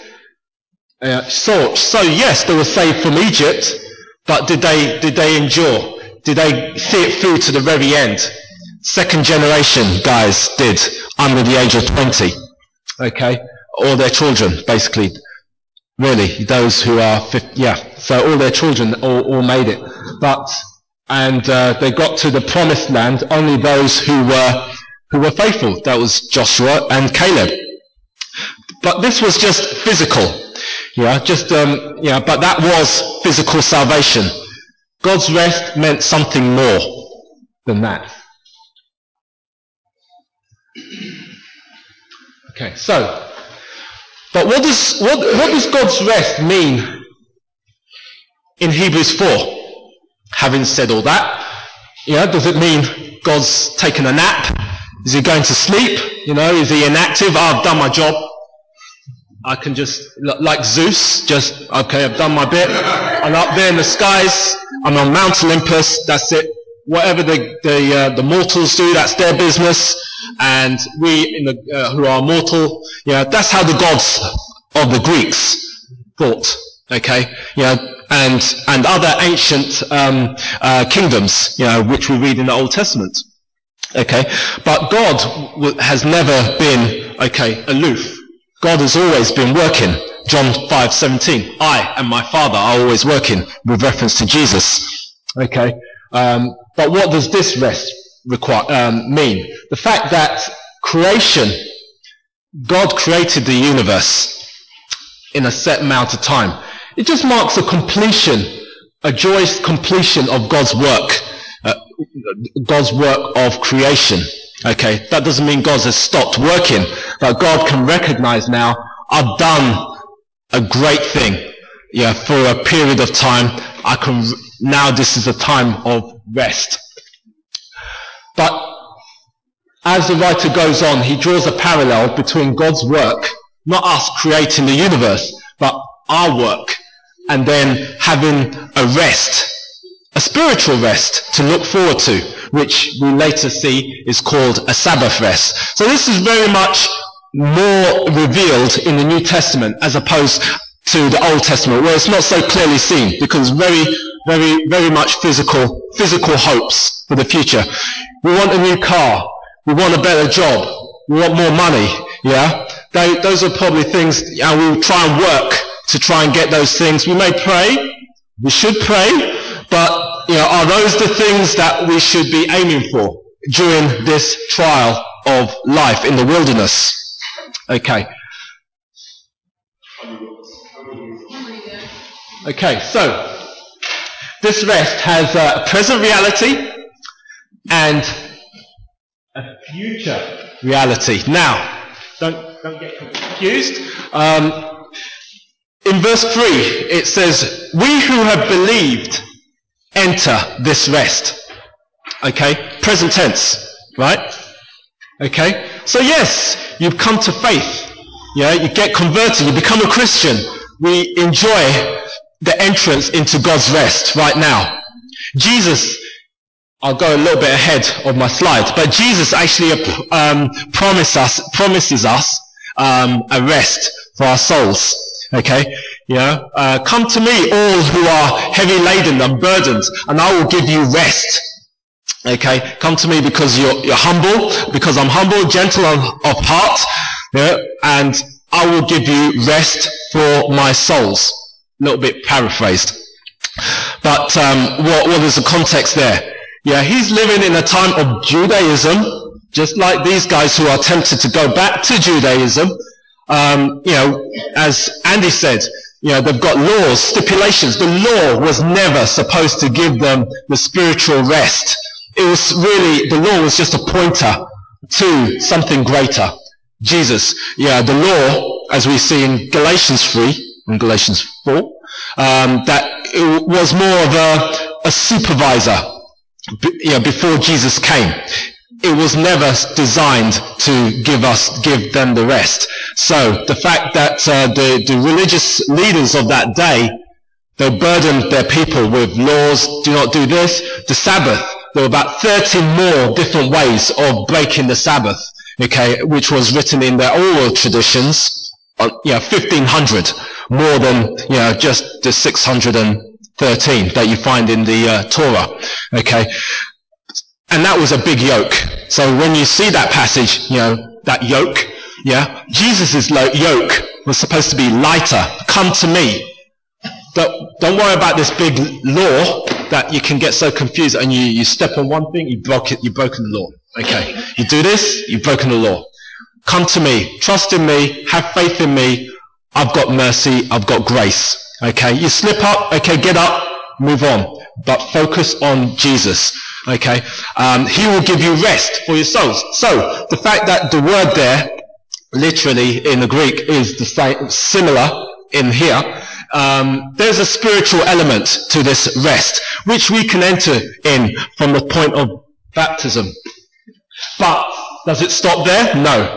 So yes, they were saved from Egypt, but did they endure? Did they see it through to the very end? Second generation guys did, under the age of 20, okay? All their children, basically, really, those who are, so all their children all made it. And they got to the promised land, only those who were faithful. That was Joshua and Caleb. But this was just physical, but that was physical salvation. God's rest meant something more than that. Okay, so, but what does God's rest mean in Hebrews 4? Having said all that, does it mean God's taken a nap? Is he going to sleep? Is he inactive? I've done my job. I can just, like Zeus, I've done my bit. I'm up there in the skies. I'm on Mount Olympus. That's it. Whatever the mortals do, that's their business. And we, who are mortal, that's how the gods of the Greeks thought. Okay, and other ancient kingdoms, which we read in the Old Testament. Okay, but God has never been aloof. God has always been working. John 5:17. I and my Father are always working, with reference to Jesus. Okay, but what does this rest mean? The fact that creation, God created the universe in a set amount of time. It just marks a completion, a joyous completion of God's work of creation. Okay, that doesn't mean God has stopped working, but God can recognize now, I've done a great thing. For a period of time, now this is a time of rest. But as the writer goes on, he draws a parallel between God's work, not us creating the universe, but our work, and then having a rest, a spiritual rest to look forward to, which we later see is called a Sabbath rest. So this is very much more revealed in the New Testament as opposed to the Old Testament, where it's not so clearly seen, because very, very, very much physical hopes for the future. We want a new car. We want a better job. We want more money. Those are probably things, and we'll try and work to try and get those things. We may pray. We should pray. But, are those the things that we should be aiming for during this trial of life in the wilderness? Okay. Okay, so this rest has a present reality and a future reality. Now, don't get confused. In verse 3, it says, "We who have believed enter this rest." Okay, present tense, right? Okay, so yes, you've come to faith. You get converted, you become a Christian. We enjoy the entrance into God's rest right now. Jesus, I'll go a little bit ahead of my slide, but Jesus actually promises us a rest for our souls. Okay, come to me, all who are heavy laden and burdened, and I will give you rest. Okay, come to me because you're humble, because I'm humble, gentle of heart, and I will give you rest for my souls. A little bit paraphrased. But what is the context there? He's living in a time of Judaism, just like these guys who are tempted to go back to Judaism. As Andy said, they've got laws, stipulations. The law was never supposed to give them the spiritual rest. It was really, the law was just a pointer to something greater. Jesus, the law, as we see in Galatians 3 and Galatians 4, that it was more of a supervisor before Jesus came. It was never designed to give them the rest. So the fact that the religious leaders of that day, they burdened their people with laws, do not do this. The Sabbath, there were about 30 more different ways of breaking the Sabbath, which was written in their oral traditions, 1,500, more than, just the 613 that you find in the Torah, And that was a big yoke. So when you see that passage, that yoke, Jesus' yoke was supposed to be lighter. Come to me. Don't worry about this big law that you can get so confused, and you step on one thing, you've broken the law. Okay, you do this, you've broken the law. Come to me, trust in me, have faith in me. I've got mercy, I've got grace. Okay, you slip up, get up, move on, but focus on Jesus. He will give you rest for your souls. So the fact that the word there, literally in the Greek, is the same, similar in here. There's a spiritual element to this rest, which we can enter in from the point of baptism. But does it stop there? No.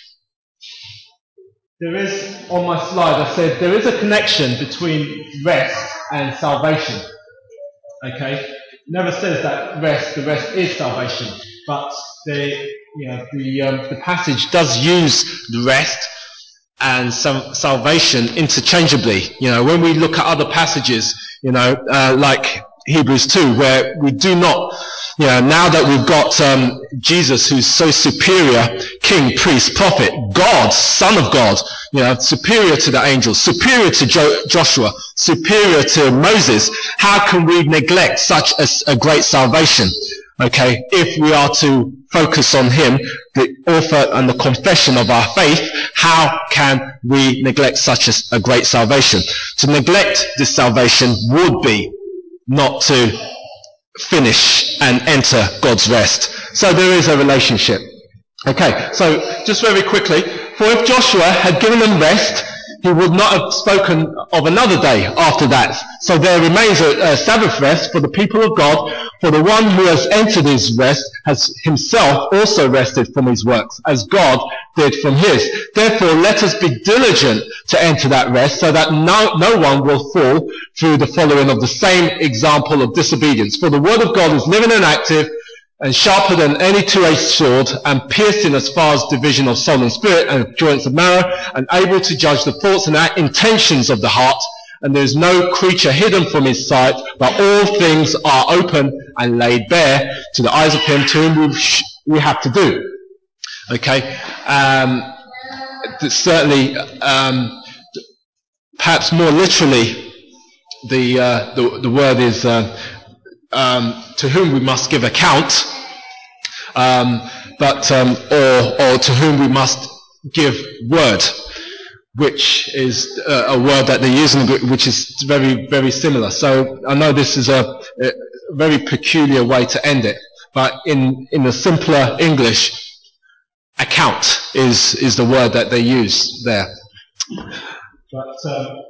There is, on my slide, I said there is a connection between rest and salvation. It never says that the rest is salvation, but the passage does use the rest and salvation interchangeably. When we look at other passages, like Hebrews 2, where we do not, now that we've got Jesus, who's so superior, king, priest, prophet, God, Son of God, superior to the angels, superior to Joshua, superior to Moses, how can we neglect such a great salvation? Okay, if we are to focus on him, the author and the confession of our faith, how can we neglect such a great salvation? To neglect this salvation would be not to finish and enter God's rest. So there is a relationship. Okay, so just very quickly, for if Joshua had given them rest, he would not have spoken of another day after that. So there remains a Sabbath rest for the people of God, for the one who has entered his rest has himself also rested from his works, as God did from his. Therefore, let us be diligent to enter that rest, so that no one will fall through the following of the same example of disobedience. For the word of God is living and active, and sharper than any two-edged sword, and piercing as far as division of soul and spirit, and joints of marrow, and able to judge the thoughts and intentions of the heart. And there is no creature hidden from his sight, but all things are open and laid bare to the eyes of him to whom we have to do. Okay, certainly, perhaps more literally, the word is to whom we must give account, or to whom we must give word, which is a word that they use in the Greek, which is very, very similar. So I know this is a very peculiar way to end it, but in the simpler English, account is the word that they use there. But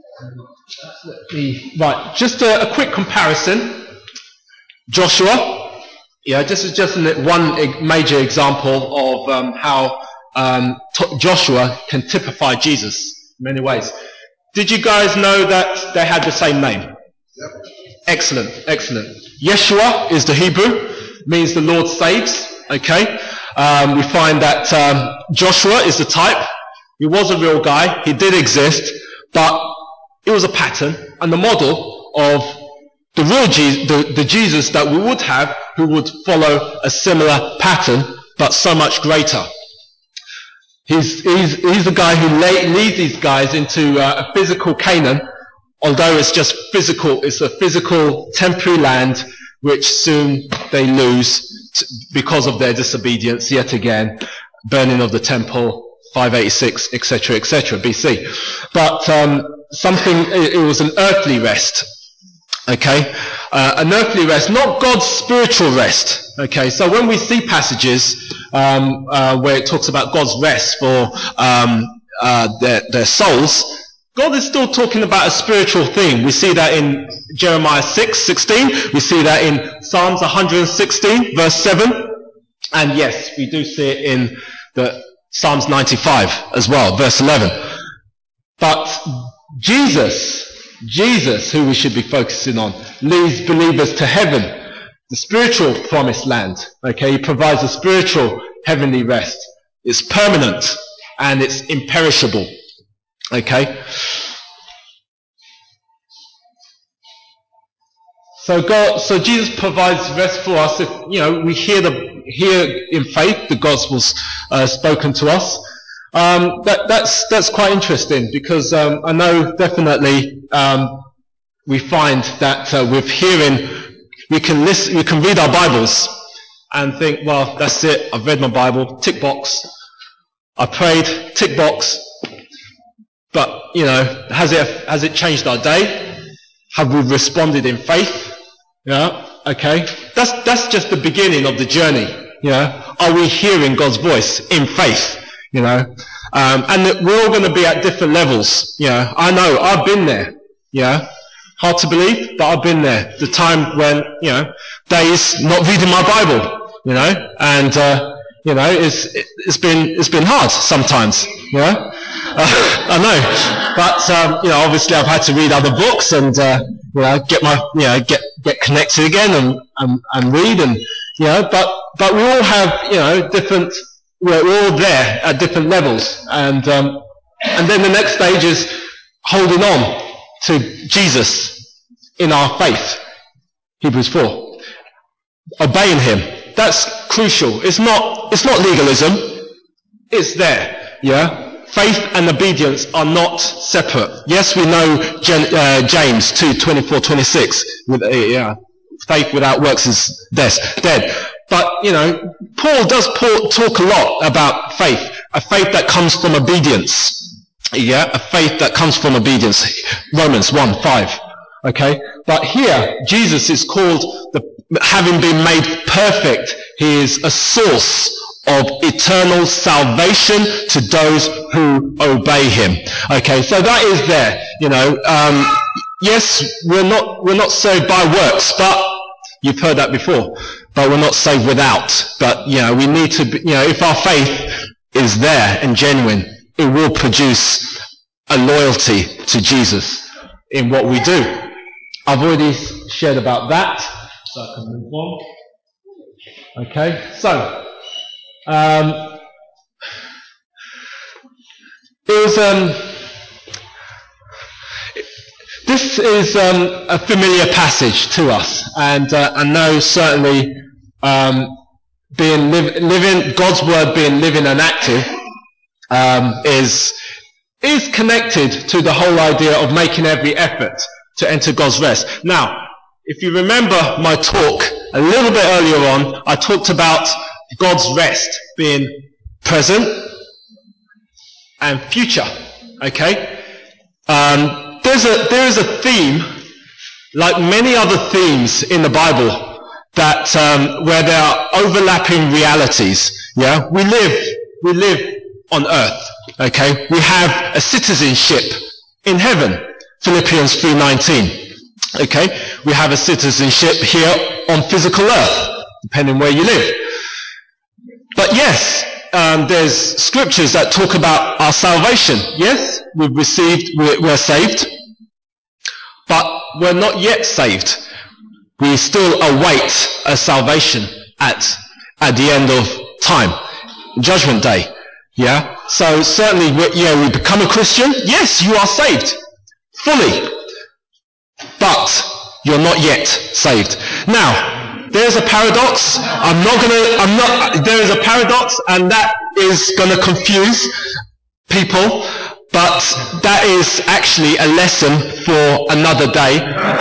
right, just a quick comparison. Joshua, this is just one major example of how Joshua can typify Jesus in many ways. Did you guys know that they had the same name? Yep. Excellent. Yeshua is the Hebrew, means the Lord saves. Okay, we find that Joshua is the type. He was a real guy. He did exist, but it was a pattern and the model of the real Jesus, the Jesus that we would have, who would follow a similar pattern, but so much greater. He's the guy who leads these guys into a physical Canaan, although it's just physical. It's a physical, temporary land, which soon they lose because of their disobedience, yet again, burning of the temple, 586, etc., BC. But it was an earthly rest. Okay, an earthly rest, not God's spiritual rest. Okay, so when we see passages where it talks about God's rest for their souls, God is still talking about a spiritual thing. We see that in Jeremiah 6:16. We see that in Psalms 116, verse 7. And yes, we do see it in the Psalms 95 as well, verse 11. But Jesus, who we should be focusing on, leads believers to heaven, the spiritual promised land. Okay, he provides a spiritual heavenly rest. It's permanent and it's imperishable. Okay, so Jesus provides rest for us if we hear in faith the gospel's spoken to us. That's quite interesting, because I know definitely we find that with hearing we can read our Bibles and think, well, that's it, I've read my Bible, tick box, I prayed, tick box. But has it changed our day? Have we responded in faith? Okay, that's just the beginning of the journey. Are we hearing God's voice in faith? And we're all going to be at different levels. I know, I've been there. Hard to believe, but I've been there. The time when, days not reading my Bible, and, it's been hard sometimes, I know. But, obviously I've had to read other books and, get connected again and read and, but we all have, we're all there at different levels, and And then the next stage is holding on to Jesus in our faith. Hebrews 4. Obeying him. That's crucial. It's not legalism. It's there. Yeah? Faith and obedience are not separate. Yes, we know James 2:24-26. Faith without works is dead. But, Paul does talk a lot about faith. A faith that comes from obedience. Yeah, a faith that comes from obedience. Romans 1:5. Okay? But here, Jesus is called, having been made perfect, he is a source of eternal salvation to those who obey him. Okay, so that is there. Yes, we're not saved by works, but you've heard that before. But we're not saved without. But we need to. If our faith is there and genuine, it will produce a loyalty to Jesus in what we do. I've already shared about that, so I can move on. Okay, so this is a familiar passage to us, and I know certainly living God's word being living and active is connected to the whole idea of making every effort to enter God's rest. Now, if you remember my talk a little bit earlier on, I talked about God's rest being present and future. Okay? There is a theme, like many other themes in the Bible, that where there are overlapping realities. Yeah, we live on earth. Okay, we have a citizenship in heaven. Philippians 3:19. Okay, we have a citizenship here on physical earth, depending where you live. But yes, there's scriptures that talk about our salvation. Yes, we're saved, but we're not yet saved. We still await a salvation at the end of time, Judgment Day. Yeah. So certainly, we become a Christian. Yes, you are saved fully, but you're not yet saved. Now, there's a paradox. There is a paradox, and that is going to confuse people. But that is actually a lesson for another day,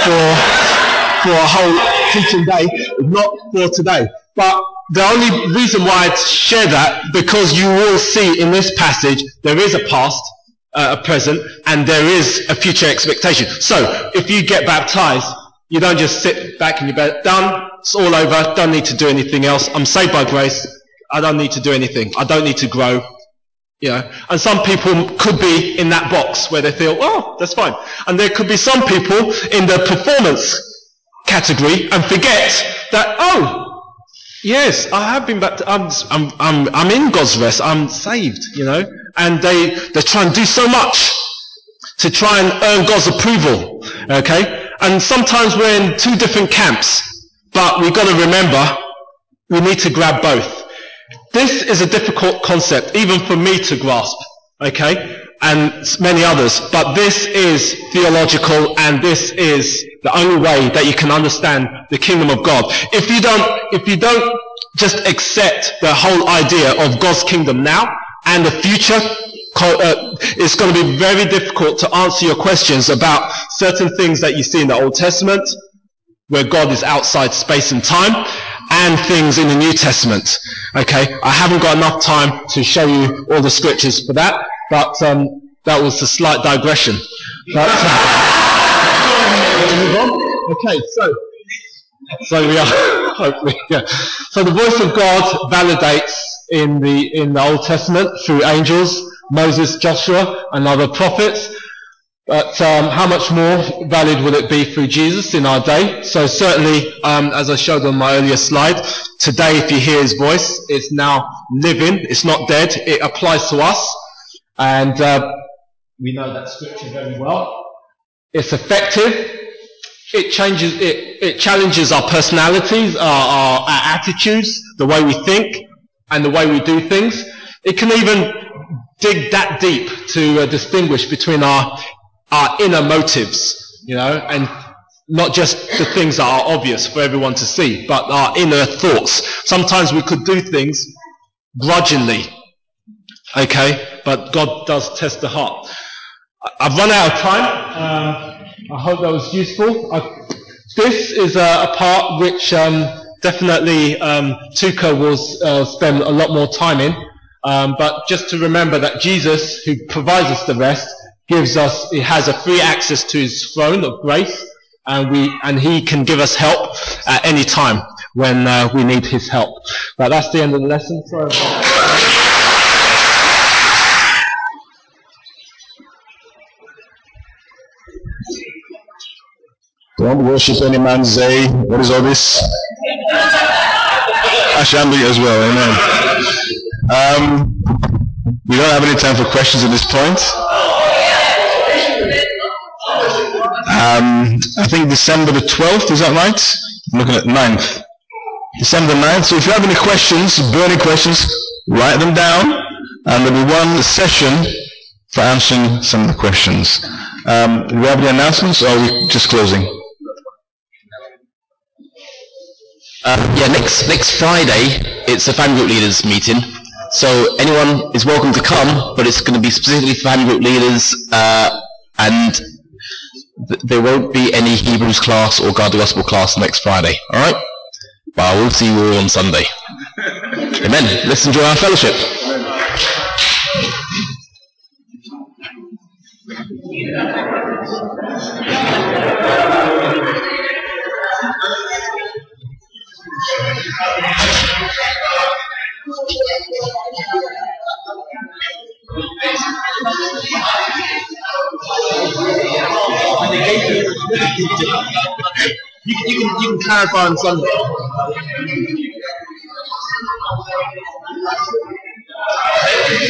for a whole teaching day, not for today. But the only reason why I share that, because you will see in this passage, there is a past, a present, and there is a future expectation. So, if you get baptized, you don't just sit back in your bed, done, it's all over, don't need to do anything else. I'm saved by grace, I don't need to do anything. I don't need to grow. And some people could be in that box where they feel, oh, that's fine. And there could be some people in the performance category and forget that, oh, yes, I have been baptized. I'm in God's rest. I'm saved, And they try and do so much to try and earn God's approval. Okay? And sometimes we're in two different camps, but we've got to remember we need to grab both. This is a difficult concept, even for me to grasp, okay, and many others, but this is theological, and this is the only way that you can understand the kingdom of God. If you don't just accept the whole idea of God's kingdom now and the future, it's going to be very difficult to answer your questions about certain things that you see in the Old Testament, where God is outside space and time, and things in the New Testament. Okay, I haven't got enough time to show you all the scriptures for that, but that was a slight digression. But, okay, so we are hopefully. Yeah. So the voice of God validates in the Old Testament through angels, Moses, Joshua, and other prophets. But how much more valid will it be through Jesus in our day? So certainly, as I showed on my earlier slide, today if you hear his voice, it's now living, it's not dead, it applies to us. And we know that scripture very well. It's effective, it challenges our personalities, our attitudes, the way we think, and the way we do things. It can even dig that deep to distinguish between our inner motives, and not just the things that are obvious for everyone to see, but our inner thoughts. Sometimes we could do things grudgingly, okay, but God does test the heart. I've run out of time. I hope that was useful. This is a part which definitely Tuka will spend a lot more time in, but just to remember that Jesus, who provides us the rest, he has a free access to his throne of grace, and he can give us help at any time when we need his help. But that's the end of the lesson. Sorry. Don't worship any man, Zay. What is all this? Actually, I'm doing it as well, amen. We don't have any time for questions at this point. I think December the 12th, is that right? I'm looking at 9th. December 9th. So if you have any questions, burning questions, write them down, and there'll be one session for answering some of the questions. Do we have any announcements, or are we just closing? Next Friday, it's a fan group leaders meeting. So anyone is welcome to come, but it's going to be specifically for fan group leaders, and there won't be any Hebrews class or Guard the Gospel class next Friday. All right? But I will see you all on Sunday. Amen. Let's enjoy our fellowship. You can clarify on Sunday.